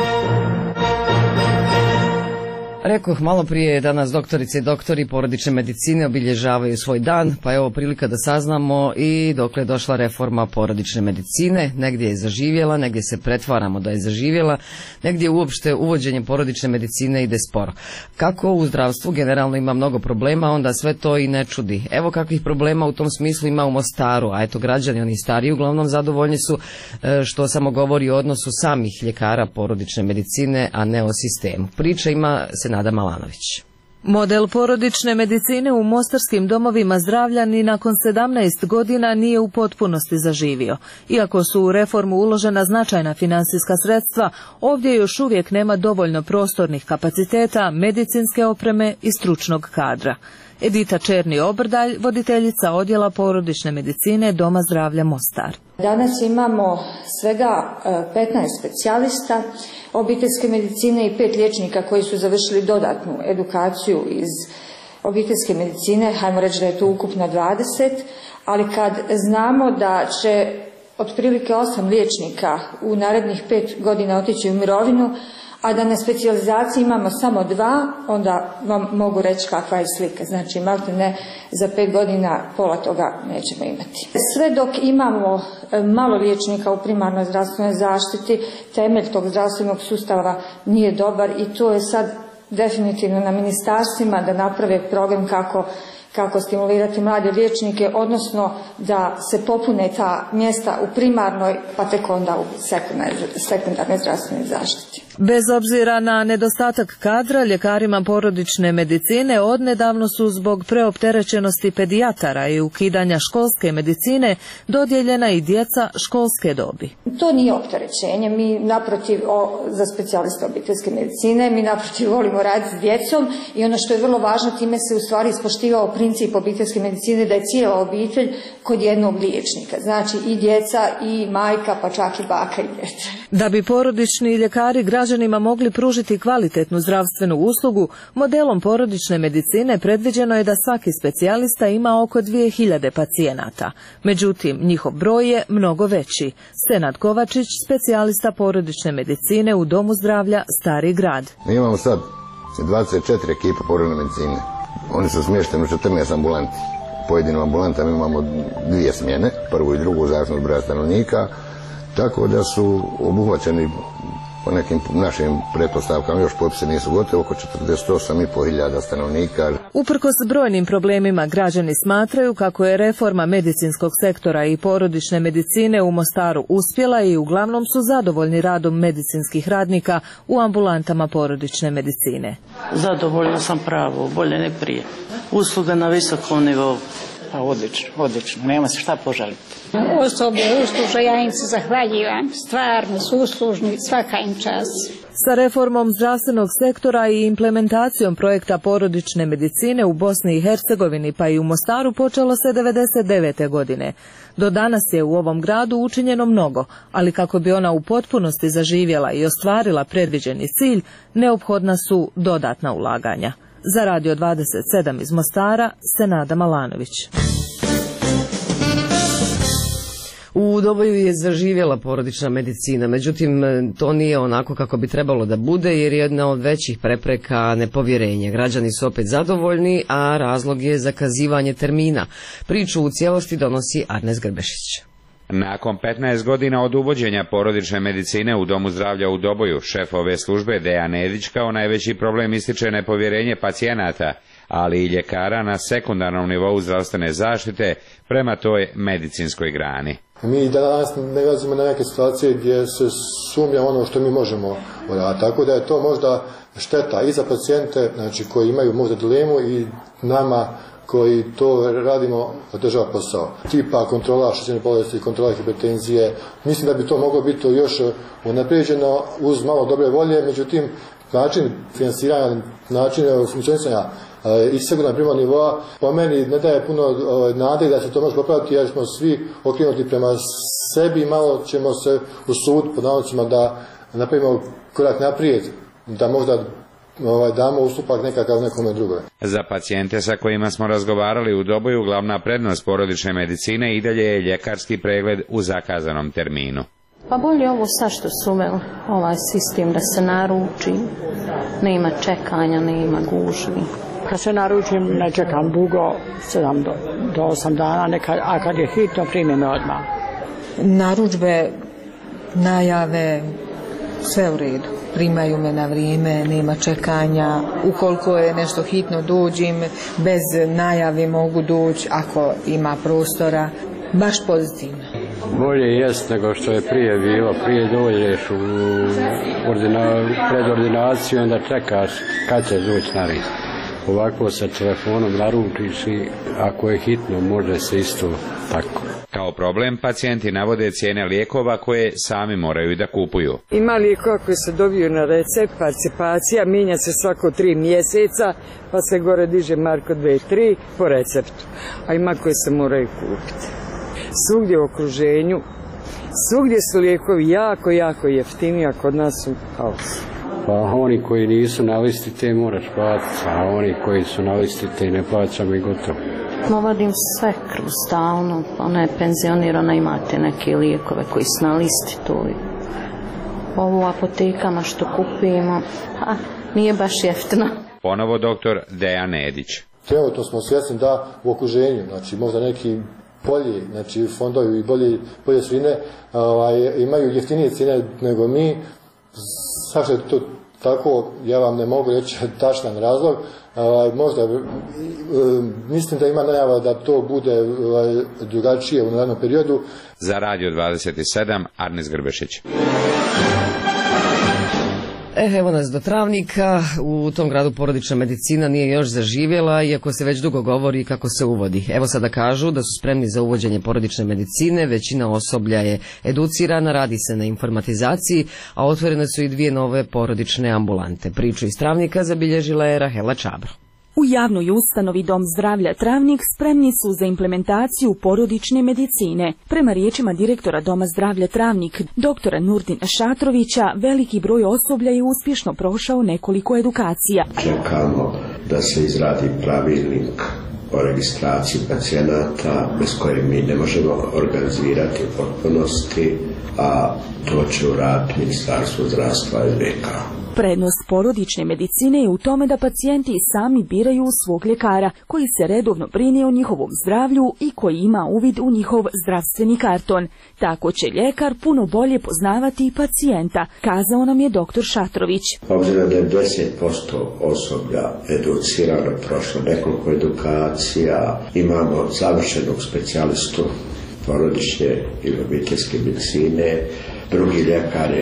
Speaker 1: Rekoh malo prije, danas doktorice i doktori porodične medicine obilježavaju svoj dan, pa je ovo prilika da saznamo i dokle je došla reforma porodične medicine. Negdje je zaživjela, negdje se pretvaramo da je zaživjela, negdje uopšte uvođenje porodične medicine ide sporo. Kako u zdravstvu generalno ima mnogo problema, onda sve to i ne čudi. Evo kakvih problema u tom smislu ima u Mostaru, a eto građani, oni stariji, uglavnom zadovoljni su, što samo govori o odnosu samih ljekara porodične medicine, a ne o sistemu. Priča ima Nada Malanović.
Speaker 6: Model porodične medicine u mostarskim domovima zdravlja ni nakon 17 godina nije u potpunosti zaživio. Iako su u reformu uložena značajna financijska sredstva, ovdje još uvijek nema dovoljno prostornih kapaciteta, medicinske opreme i stručnog kadra. Edita Černi-Obrdalj, voditeljica odjela porodične medicine Doma zdravlja Mostar.
Speaker 22: Danas imamo svega 15 specijalista obiteljske medicine i 5 liječnika koji su završili dodatnu edukaciju iz obiteljske medicine, hajmo reći da je to ukupno 20, ali kad znamo da će otprilike 8 liječnika u narednih 5 godina otići u mirovinu, a da na specijalizaciji imamo samo 2, onda vam mogu reći kakva je slika. Znači, malte ne, za 5 godina pola toga nećemo imati. Sve dok imamo malo liječnika u primarnoj zdravstvenoj zaštiti, temelj tog zdravstvenog sustava nije dobar i to je sad definitivno na ministarstvima da naprave program kako stimulirati mlade liječnike, odnosno da se popune ta mjesta u primarnoj, pa tek onda u sekundarnoj zdravstvenoj zaštiti.
Speaker 6: Bez obzira na nedostatak kadra, ljekarima porodične medicine odnedavno su zbog preopterećenosti pedijatara i ukidanja školske medicine dodijeljena i djeca školske dobi.
Speaker 22: To nije opterećenje, mi naprotiv za specijaliste obiteljske medicine, mi naprotiv volimo raditi s djecom i ono što je vrlo važno, time se u stvari ispoštivao princip obiteljske medicine da je cijela obitelj kod jednog liječnika. Znači i djeca i majka, pa čak i baka i djeca.
Speaker 6: Da bi porodični ljekari građanima mogli pružiti kvalitetnu zdravstvenu uslugu, modelom porodične medicine predviđeno je da svaki specijalista ima oko 2000 pacijenata. Međutim, njihov broj je mnogo veći. Senad Kovačić, specijalista porodične medicine u Domu zdravlja Stari grad.
Speaker 23: Mi imamo sad 24 ekipa porodične medicine. Oni su smješteni u 14 ambulanti. U pojedinim ambulantama imamo 2 smjene, prvu i drugu, zavisno od broja stanovnika, tako da su obuhvaćeni po nekim našim pretpostavkama, još popisi nisu gotovi, oko 48.500 stanovnika.
Speaker 6: Uprkos brojnim problemima, građani smatraju kako je reforma medicinskog sektora i porodične medicine u Mostaru uspjela i uglavnom su zadovoljni radom medicinskih radnika u ambulantama porodične medicine.
Speaker 24: Zadovoljna sam pravo, bolje ne prije. Usluga na visokom nivou.
Speaker 7: Pa odlično, nema se šta požaliti.
Speaker 9: Osoblje usluže, ja im se zahvaljivam, stvarno su uslužni, svaka im čast.
Speaker 6: Sa reformom zdravstvenog sektora i implementacijom projekta porodične medicine u Bosni i Hercegovini pa i u Mostaru počelo se 1999. godine. Do danas je u ovom gradu učinjeno mnogo, ali kako bi ona u potpunosti zaživjela i ostvarila predviđeni cilj, neophodna su dodatna ulaganja. Za Radio 27 iz Mostara, Senada Malanović.
Speaker 1: U Doboju je zaživjela porodična medicina, međutim to nije onako kako bi trebalo da bude jer je jedna od većih prepreka nepovjerenje. Građani su opet zadovoljni, a razlog je zakazivanje termina. Priču u cijelosti donosi Arnes Grbešić.
Speaker 11: Nakon 15 godina od uvođenja porodične medicine u Domu zdravlja u Doboju, šef ove službe Dejan Nedić kao najveći problem ističe nepovjerenje pacijenata, ali i ljekara na sekundarnom nivou zdravstvene zaštite prema toj medicinskoj grani.
Speaker 24: Mi danas ne nalazimo na neke situacije gdje se sumnja ono što mi možemo uraditi, tako da je to možda šteta i za pacijente, znači koji imaju možda dilemu, i nama koji to radimo održava posao. Tipa kontrola šećerne bolesti, kontrola hipertenzije, mislim da bi to moglo biti još unaprijeđeno uz malo dobre volje, međutim način finansiranja, način funkcionisanja i sigurno prema nivoa po meni ne daje puno nade da se to može popraviti jer smo svi okrenuti prema sebi i malo ćemo se usuditi pod navodnicima da napravimo korak naprijed, da možda damo ustupak nekakav nekome drugome.
Speaker 11: Za pacijente sa kojima smo razgovarali u Doboju glavna prednost porodične medicine i dalje je ljekarski pregled u zakazanom terminu.
Speaker 25: Pa bolje ovo sad što su uveli ovaj sistem da se naruči, nema čekanja, nema gužvi.
Speaker 7: Kad se naručim ne čekam dugo, 7 do 8 dana, a kad je hitno primim odmah.
Speaker 26: Narudžbe, najave, sve u redu. Primaju me na vrijeme, nema čekanja. Ukoliko je nešto hitno dođim, bez najave mogu doći ako ima prostora. Baš pozitivno.
Speaker 27: Bolje jest nego što je prije bilo. Prije dođeš pred ordinaciju, onda čekaš kad će doći na red. Ovako sa telefonom naručiš i ako je hitno može se isto tako.
Speaker 11: Kao problem pacijenti navode cijene lijekova koje sami moraju da kupuju.
Speaker 28: Ima lijekova koji se dobiju na recept, participacija, mijenja se svako 3 mjeseca, pa se gore diže marko 2-3 po receptu. A ima koji se moraju kupiti. Svugdje u okruženju, svugdje su lijekovi jako jeftini, a kod nas su haos.
Speaker 27: Pa oni koji nisu na listi te moraš platiti, a oni koji su na listi te ne plaćamo i gotovo.
Speaker 25: Vodim sve kroz stalno, ona je penzionirana, imate neke lijekove koji su na listi, to je. Ovo u apotekama što kupimo, nije baš jeftino.
Speaker 11: Ponovo doktor Dejan Nedić.
Speaker 24: Trenutno smo svjesni da u okruženju, znači možda neki bolji, znači fondovi i bolje sredine imaju jeftinije cijene nego mi. Zašto je to tako, ja vam ne mogu reći tačan razlog. Možda mislim da ima najava da to bude drugačije u narednom periodu.
Speaker 11: Za Radio 27, Arnes Grbešić.
Speaker 1: Evo nas do Travnika, u tom gradu porodična medicina nije još zaživjela, iako se već dugo govori kako se uvodi. Evo sada kažu da su spremni za uvođenje porodične medicine, većina osoblja je educirana, radi se na informatizaciji, a otvorene su i 2 nove porodične ambulante. Priču iz Travnika zabilježila je Rahela Čabro.
Speaker 18: U javnoj ustanovi Dom zdravlja Travnik spremni su za implementaciju porodične medicine. Prema riječima direktora Doma zdravlja Travnik, doktora Nurdina Šatrovića, veliki broj osoblja je uspješno prošao nekoliko edukacija.
Speaker 29: Čekamo da se izradi pravilnik o registraciji pacijenata bez koje mi ne možemo organizirati u potpunosti, a to će uraditi Ministarstvo zdravstva i VK.
Speaker 18: Prednost porodične medicine je u tome da pacijenti sami biraju svog ljekara, koji se redovno brine o njihovom zdravlju i koji ima uvid u njihov zdravstveni karton. Tako će ljekar puno bolje poznavati pacijenta, kazao nam je doktor Šatrović.
Speaker 29: Obzirom da je 10% osoblja educirano, prošlo nekoliko edukacija, imamo završenog specijalistu porodične ili obiteljske medicine, drugi ljekar je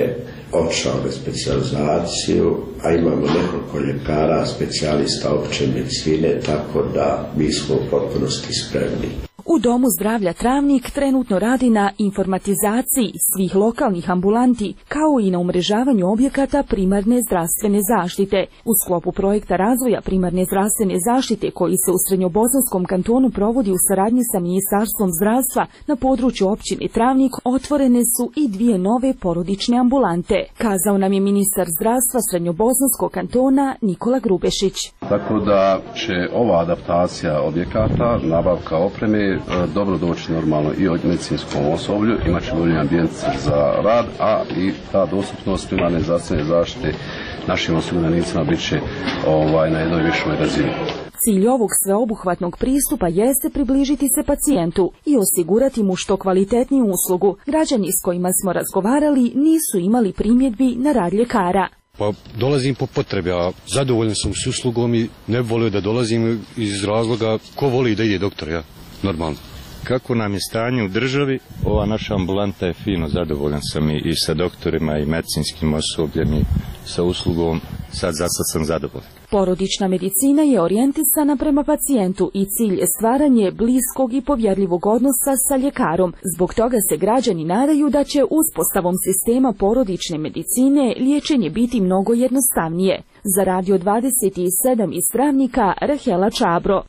Speaker 29: otišao na specijalizaciju, a imamo nekoliko ljekara, specijalista opće medicine, tako da mi smo u potpunosti spremni.
Speaker 8: U Domu zdravlja Travnik trenutno radi na informatizaciji svih lokalnih ambulanti, kao i na umrežavanju objekata primarne zdravstvene zaštite. U sklopu projekta razvoja primarne zdravstvene zaštite, koji se u Srednjobosanskom kantonu provodi u saradnji sa Ministarstvom zdravstva na području općine Travnik, otvorene su i 2 nove porodične ambulante, kazao nam je ministar zdravstva Srednjobosanskog kantona Nikola Grubešić.
Speaker 12: Tako da će ova adaptacija objekata, nabavka opreme, dobro doći normalno i od medicinskom osoblju, imat će dovoljni ambijent za rad, a i ta dostupnost primarne zdravstvene zaštite našim osiguranicima bit će na jednoj višoj razini.
Speaker 8: Cilj ovog sveobuhvatnog pristupa jeste približiti se pacijentu i osigurati mu što kvalitetniju uslugu. Građani s kojima smo razgovarali nisu imali primjedbi na rad ljekara.
Speaker 13: Pa dolazim po potrebi, a zadovoljan sam s uslugom i ne volio da dolazim iz razloga ko voli da ide doktor, ja, normalno.
Speaker 14: Kako nam je stanje u državi, ova naša ambulanta je fino, zadovoljan sam i sa doktorima i medicinskim osobljem i sa uslugom, za sad sam zadovoljan.
Speaker 8: Porodična medicina je orijentisana prema pacijentu i cilj je stvaranje bliskog i povjerljivog odnosa sa ljekarom. Zbog toga se građani nadaju da će uspostavom sistema porodične medicine liječenje biti mnogo jednostavnije. Za Radio 27 iz Travnika, Rahela Čabro.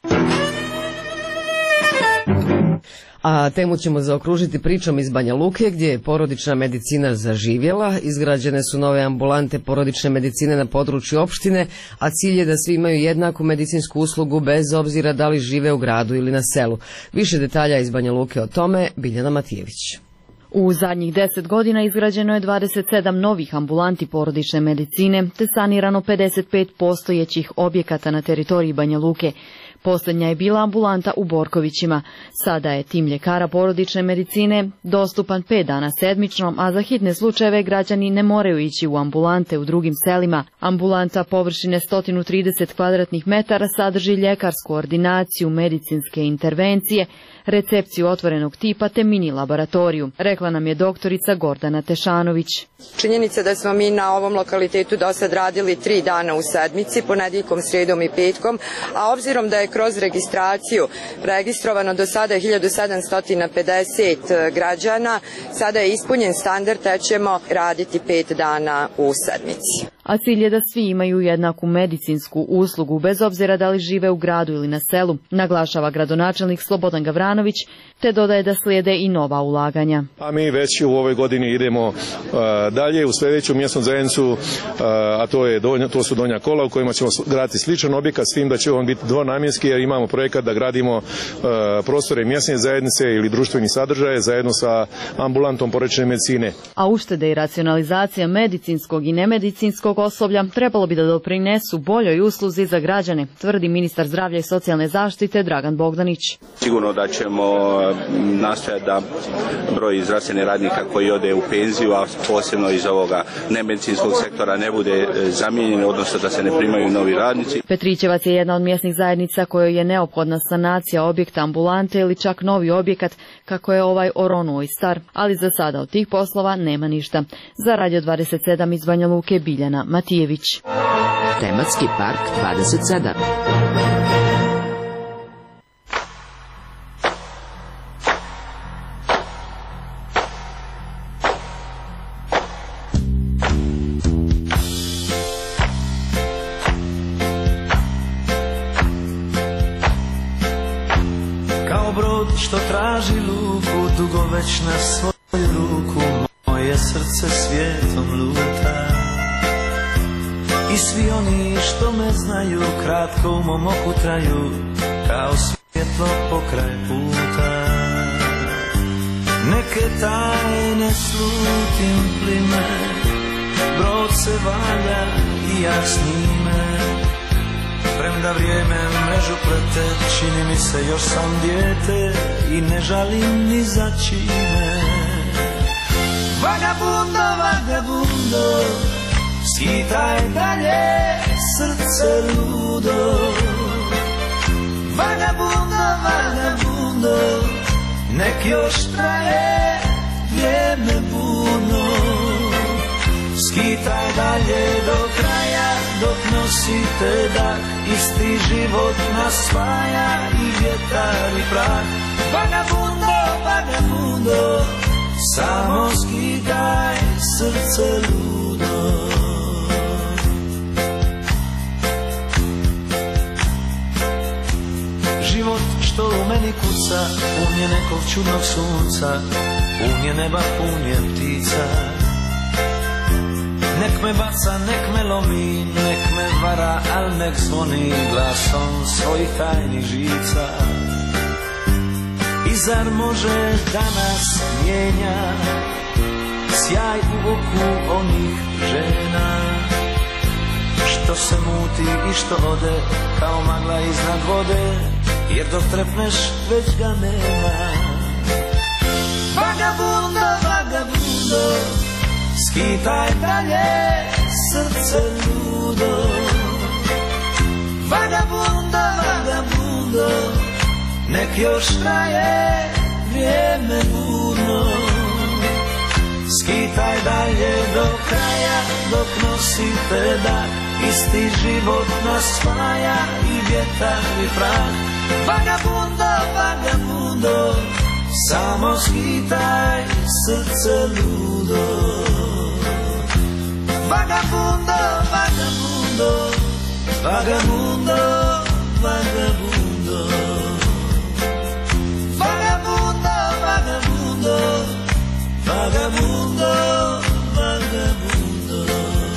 Speaker 1: A temu ćemo zaokružiti pričom iz Banja Luke, gdje je porodična medicina zaživjela. Izgrađene su nove ambulante porodične medicine na području opštine, a cilj je da svi imaju jednaku medicinsku uslugu bez obzira da li žive u gradu ili na selu. Više detalja iz Banja Luke o tome, Biljana Matijević.
Speaker 15: U zadnjih 10 godina izgrađeno je 27 novih ambulanti porodične medicine, te sanirano 55 postojećih objekata na teritoriji Banja Luke. Posljednja je bila ambulanta u Borkovićima. Sada je tim ljekara porodične medicine dostupan 5 dana sedmično, a za hitne slučajeve građani ne moraju ići u ambulante u drugim selima. Ambulanta površine 130 kvadratnih metara sadrži ljekarsku ordinaciju, medicinske intervencije, recepciju otvorenog tipa te mini laboratoriju, rekla nam je doktorica Gordana Tešanović.
Speaker 16: Činjenica da smo mi na ovom lokalitetu do sad radili 3 dana u sedmici, ponedjeljkom, srijedom i petkom, a obzirom da je kroz registraciju registrovano do sada 1750 građana, sada je ispunjen standard da ćemo raditi 5 dana u sedmici.
Speaker 15: A cilj je da svi imaju jednaku medicinsku uslugu, bez obzira da li žive u gradu ili na selu, naglašava gradonačelnik Slobodan Gavranović, te dodaje da slijede i nova ulaganja.
Speaker 17: A mi već u ovoj godini idemo dalje u sljedeću mjesnu zajednicu, a to su Donja Kola, u kojima ćemo graditi sličan objekat, s tim da će on biti dvonamjenski, jer imamo projekat da gradimo prostore mjesne zajednice ili društveni sadržaje zajedno sa ambulantom porodične medicine.
Speaker 15: A uštede i racionalizacija medicinskog i nemedicinskog osoblja trebalo bi da doprinesu boljoj usluzi za građane, tvrdi ministar zdravlja i socijalne zaštite Dragan Bogdanić.
Speaker 19: Sigurno da ćemo nastojati da broj zdravstvenih radnika koji ode u penziju, a posebno iz ovoga nemedicinskog sektora, ne bude zamijenjen, odnosno da se ne primaju novi radnici.
Speaker 15: Petrićevac je jedna od mjesnih zajednica kojoj je neophodna sanacija objekta ambulante ili čak novi objekat, kako je ovaj oronuo i star, ali za sada od tih poslova nema ništa. Za Radio 27 iz Banja Luke, Biljana Matijević.
Speaker 3: Tematski park 27.
Speaker 10: Kao brod što traži luku, dugo već na svoju ruku, moje srce svijetom luta. I svi oni što me znaju, kratko u mom oku traju, kao svjetlo pokraj puta. Neke tajne slutim plime, brod se valja i ja s njime. Premda vrijeme mrežu plete, čini mi se još sam dijete i ne žalim ni za čime. Vagabundo, vagabundo, skitaj dalje, srce ludo. Vagabundo, vagabundo, nek još traje vrijeme puno. skitaj dalje do kraja, dok nosite dah, isti život nas spaja i vjetar i prah. Vagabundo, vagabundo, samo skitaj srce ludo. Život što u meni kuca, pun je nekog čudnog sunca, pun je neba, pun je ptica. Nek me baca, nek me lomi, nek me vara, al nek zvoni glasom svojih tajnih žica. I zar može da nas mijenja sjaj u oku onih žena, što se muti i što ode kao magla iznad vode, jer dok trepneš već ga nema. Vagabundo, vagabundo, skitaj dalje srce ludo. Vagabundo, vagabundo, nek još traje vrijeme burno. Skitaj dalje do kraja, dok nosite dah, isti život nas spaja i vjetar i prah. Vagabundo, vagabundo, samo skitaj srce ludo. Vagabundo, vagabundo, vagabundo, vagabundo. Vagabundo, vagabundo, vagabundo, vagabundo.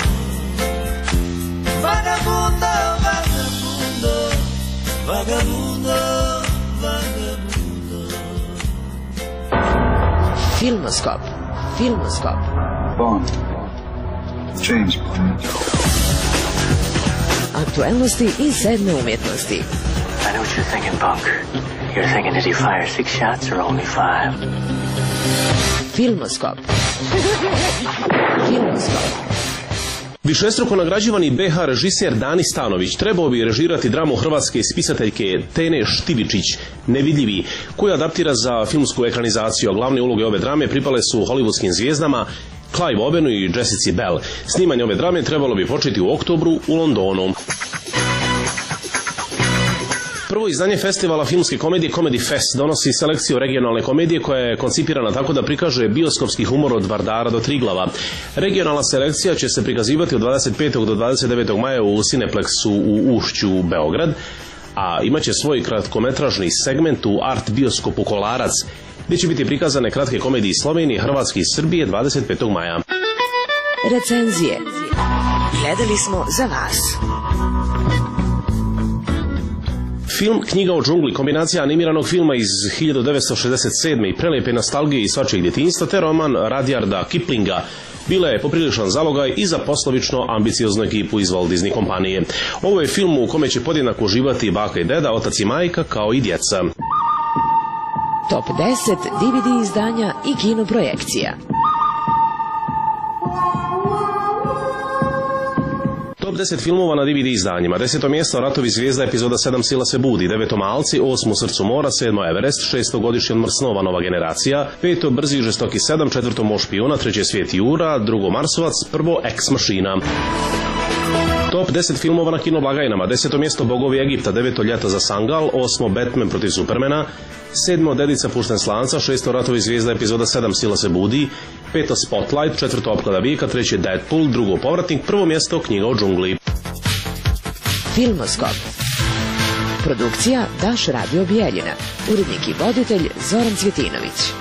Speaker 10: Vagabundo, vagabundo, vagabundo, vagabundo.
Speaker 3: Filmoskop. Filmoskop.
Speaker 2: Bond. James Bond.
Speaker 3: Aktualnosti i sedme umjetnosti.
Speaker 4: I know what you're thinking, Bunk. You're thinking, did he fire 6 shots or only 5?
Speaker 3: Filmoskop. Filmoskop.
Speaker 5: Višestruko nagrađivani BH režiser Dani Stanović trebao bi režirati dramu hrvatske spisateljke Tene Štivičić, Nevidljivi, koju adaptira za filmsku ekranizaciju, a glavne uloge ove drame pripale su hollywoodskim zvijezdama Clive Ovenu i Jessica Bell. Snimanje ove drame trebalo bi početi u oktobru u Londonu. Prvo izdanje festivala filmske komedije Comedy Fest donosi selekciju regionalne komedije koja je koncipirana tako da prikaže bioskopski humor od Vardara do Triglava. Regionalna selekcija će se prikazivati od 25. do 29. maja u Cineplexu u Ušću, Beograd, a imaće svoj kratkometražni segment u Art bioskopu Kolarac, gdje će biti prikazane kratke komedije iz Slovenije, Hrvatske i Srbije 25. maja.
Speaker 3: Recenzije. Gledali smo za vas.
Speaker 5: Film Knjiga o džungli, kombinacija animiranog filma iz 1967. i prelepe nostalgije iz svačijeg djetinjstva, te roman Rudyarda Kiplinga, bila je popriličan zalogaj i za poslovično ambicioznu ekipu iz Walt Disney kompanije. Ovo je film u kome će podjednako uživati baka i deda, otac i majka, kao i djeca.
Speaker 3: Top 10 DVD izdanja i kinoprojekcija.
Speaker 5: Top 10 filmova na DVD izdanjima. 10. mjesto Ratovi zvijezda, epizoda 7 Sila se budi. 9. Malci, 8. U srcu mora, 7. Everest, 6. Godišnji odmor snova Nova generacija, 5. Brzi i žestoki 7, 4. Mož špijuna, 3. Svijet Jura, 2. Marsovac, 1. Ex mašina. Top 10 filmova na kinoblagajnama. 10. mjesto Bogovi Egipta, 9. Ljeto za Sangal, 8. Batman protiv Supermana, 7. Dedica pušten slanca, 6. Ratovi zvijezda, epizoda 7 Sila se budi, 5. Spotlight, 4. Opklada vijeka, 3. Deadpool, 2. Povratnik, 1. mjesto Knjiga o džungli.
Speaker 3: Filmoskop. Produkcija Daš Radio Bijeljina. Urednik i voditelj Zoran Cvjetinović.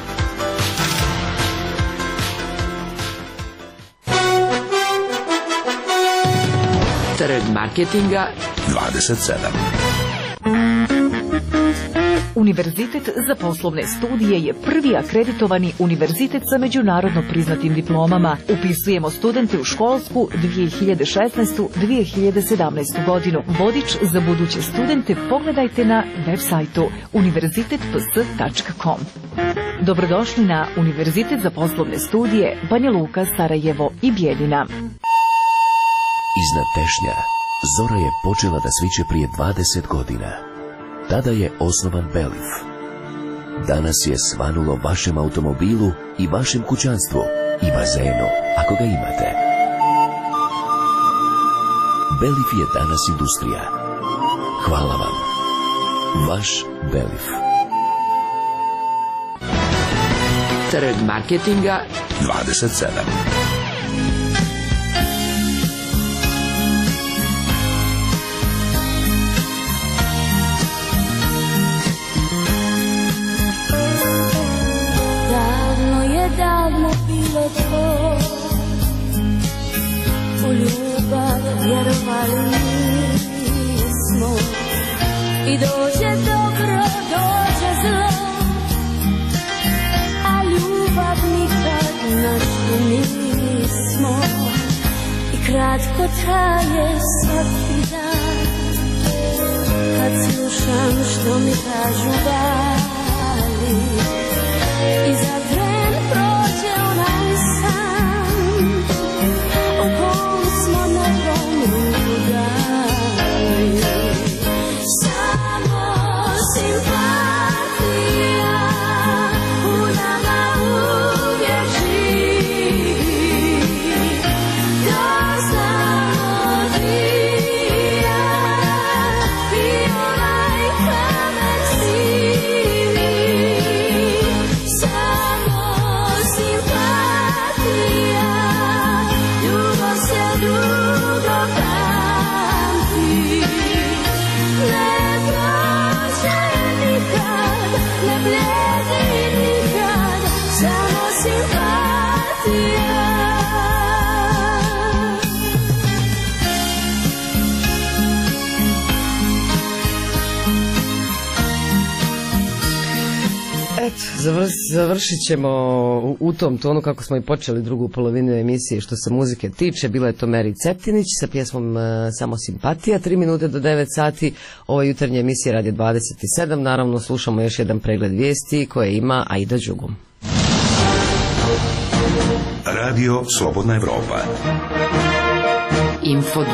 Speaker 3: Trg marketinga 27.
Speaker 6: Univerzitet za poslovne studije je prvi akreditovani univerzitet sa međunarodno priznatim diplomama. Upisujemo studente u školsku 2016-2017 godinu. Vodič za buduće studente pogledajte na web sajtu univerzitetps.com. Dobrodošli na Univerzitet za poslovne studije Banja Luka, Sarajevo i Bijeljina.
Speaker 9: Iznad tešnja, zora je počela da sviće prije 20 godina. Tada je osnovan Belif. Danas je svanulo vašem automobilu i vašem kućanstvu i bazenu, ako ga imate. Belif je danas industrija. Hvala vam. Vaš Belif.
Speaker 3: Trg marketinga
Speaker 9: 27.
Speaker 7: Davno bilo to, u ljubav vjerovali nismo, i dođe dobro, dođe zlo, a ljubav nikad našu nismo, i kratko traje svaki dan, kad slušam što mi kažu dali, i za tren prođe onaj san o kom smo nekom ruku dali. Samo simpatija u nama uvijek živi, to znamo ti i ja, i onaj kamen sivi.
Speaker 1: Završit ćemo u tom tonu kako smo i počeli drugu polovinu emisije što se muzike tiče. Bila je to Meri Ceptinić sa pjesmom Samo simpatija. 3 minute do 9 sati. Ovo je jutarnja emisija Radio 27. Naravno slušamo još jedan pregled vijesti koje ima Aida Đugum.
Speaker 20: Radio Slobodna Evropa.
Speaker 3: Info 27.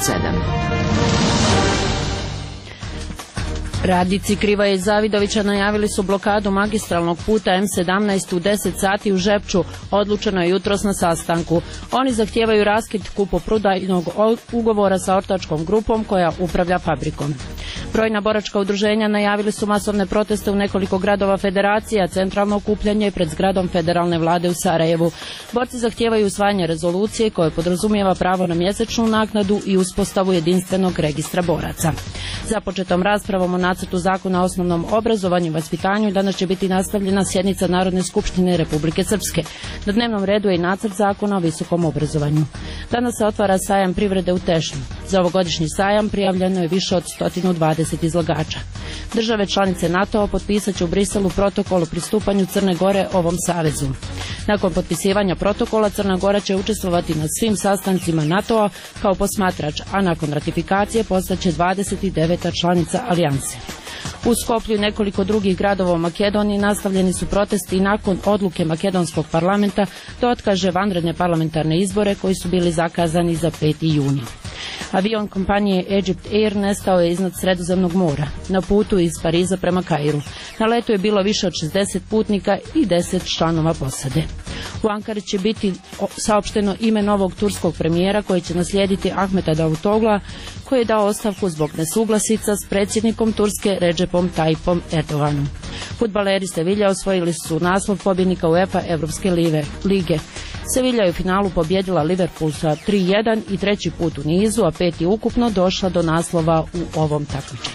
Speaker 21: Radnici Krivoja i Zavidovića najavili su blokadu magistralnog puta M17 u 10 sati u Žepču. Odlučeno je jutros na sastanku. Oni zahtijevaju raskid kupoprodajnog ugovora sa ortačkom grupom koja upravlja fabrikom. Brojna boračka udruženja najavili su masovne proteste u nekoliko gradova federacije, a centralno okupljanje pred zgradom federalne vlade u Sarajevu. Borci zahtijevaju usvajanje rezolucije koje podrazumijeva pravo na mjesečnu naknadu i uspostavu jedinstvenog registra boraca. Započetom raspravom o nacrtu zakona o osnovnom obrazovanju i vaspitanju danas će biti nastavljena sjednica Narodne skupštine Republike Srpske. Na dnevnom redu je i nacrt zakona o visokom obrazovanju. Danas se otvara sajam privrede u Tešnju. Za ovogodišnji sajam prijavljeno je više od 120 izlagača. Države članice NATO-a potpisat će u Briselu protokol o pristupanju Crne Gore ovom savezu. Nakon potpisivanja protokola Crna Gora će učestvovati na svim sastancima NATO-a kao posmatrač, a nakon ratifikacije postaće 29. članica alijanse. U Skoplju i nekoliko drugih gradova u Makedoniji nastavljeni su protesti i nakon odluke makedonskog parlamenta da otkaže vanredne parlamentarne izbore koji su bili zakazani za 5. juni. Avion kompanije Egypt Air nestao je iznad Sredozemnog mora, na putu iz Pariza prema Kairu. Na letu je bilo više od 60 putnika i 10 članova posade. U Ankari će biti saopšteno ime novog turskog premijera koji će naslijediti Ahmeta Davutogla, koji je dao ostavku zbog nesuglasica s predsjednikom Turske Recepom Tayyipom Erdoganom. Fudbaleri Sevilja osvojili su naslov pobjednika UEFA Evropske lige. Sevilla je u finalu pobjedila Liverpool sa 3-1 i treći put u nizu, a 5. ukupno došla do naslova u ovom takmičenju.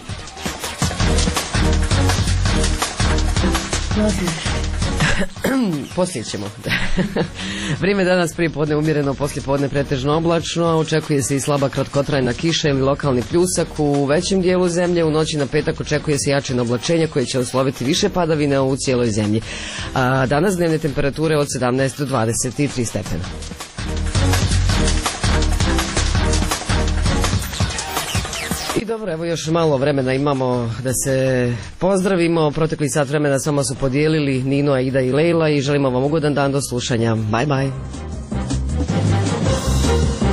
Speaker 1: Poslije ćemo. Vrijeme danas prije podne umjereno, poslije podne pretežno oblačno, očekuje se i slaba kratkotrajna kiša ili lokalni pljusak u većem dijelu zemlje. U noći na petak očekuje se jačino oblačenje koje će usloviti više padavina u cijeloj zemlji. A danas dnevne temperature od 17 do 23 stepena. I dobro, evo još malo vremena imamo da se pozdravimo. Protekli sat vremena samo su podijelili Nino, Aida i Lejla i želimo vam ugodan dan do slušanja. Bye bye.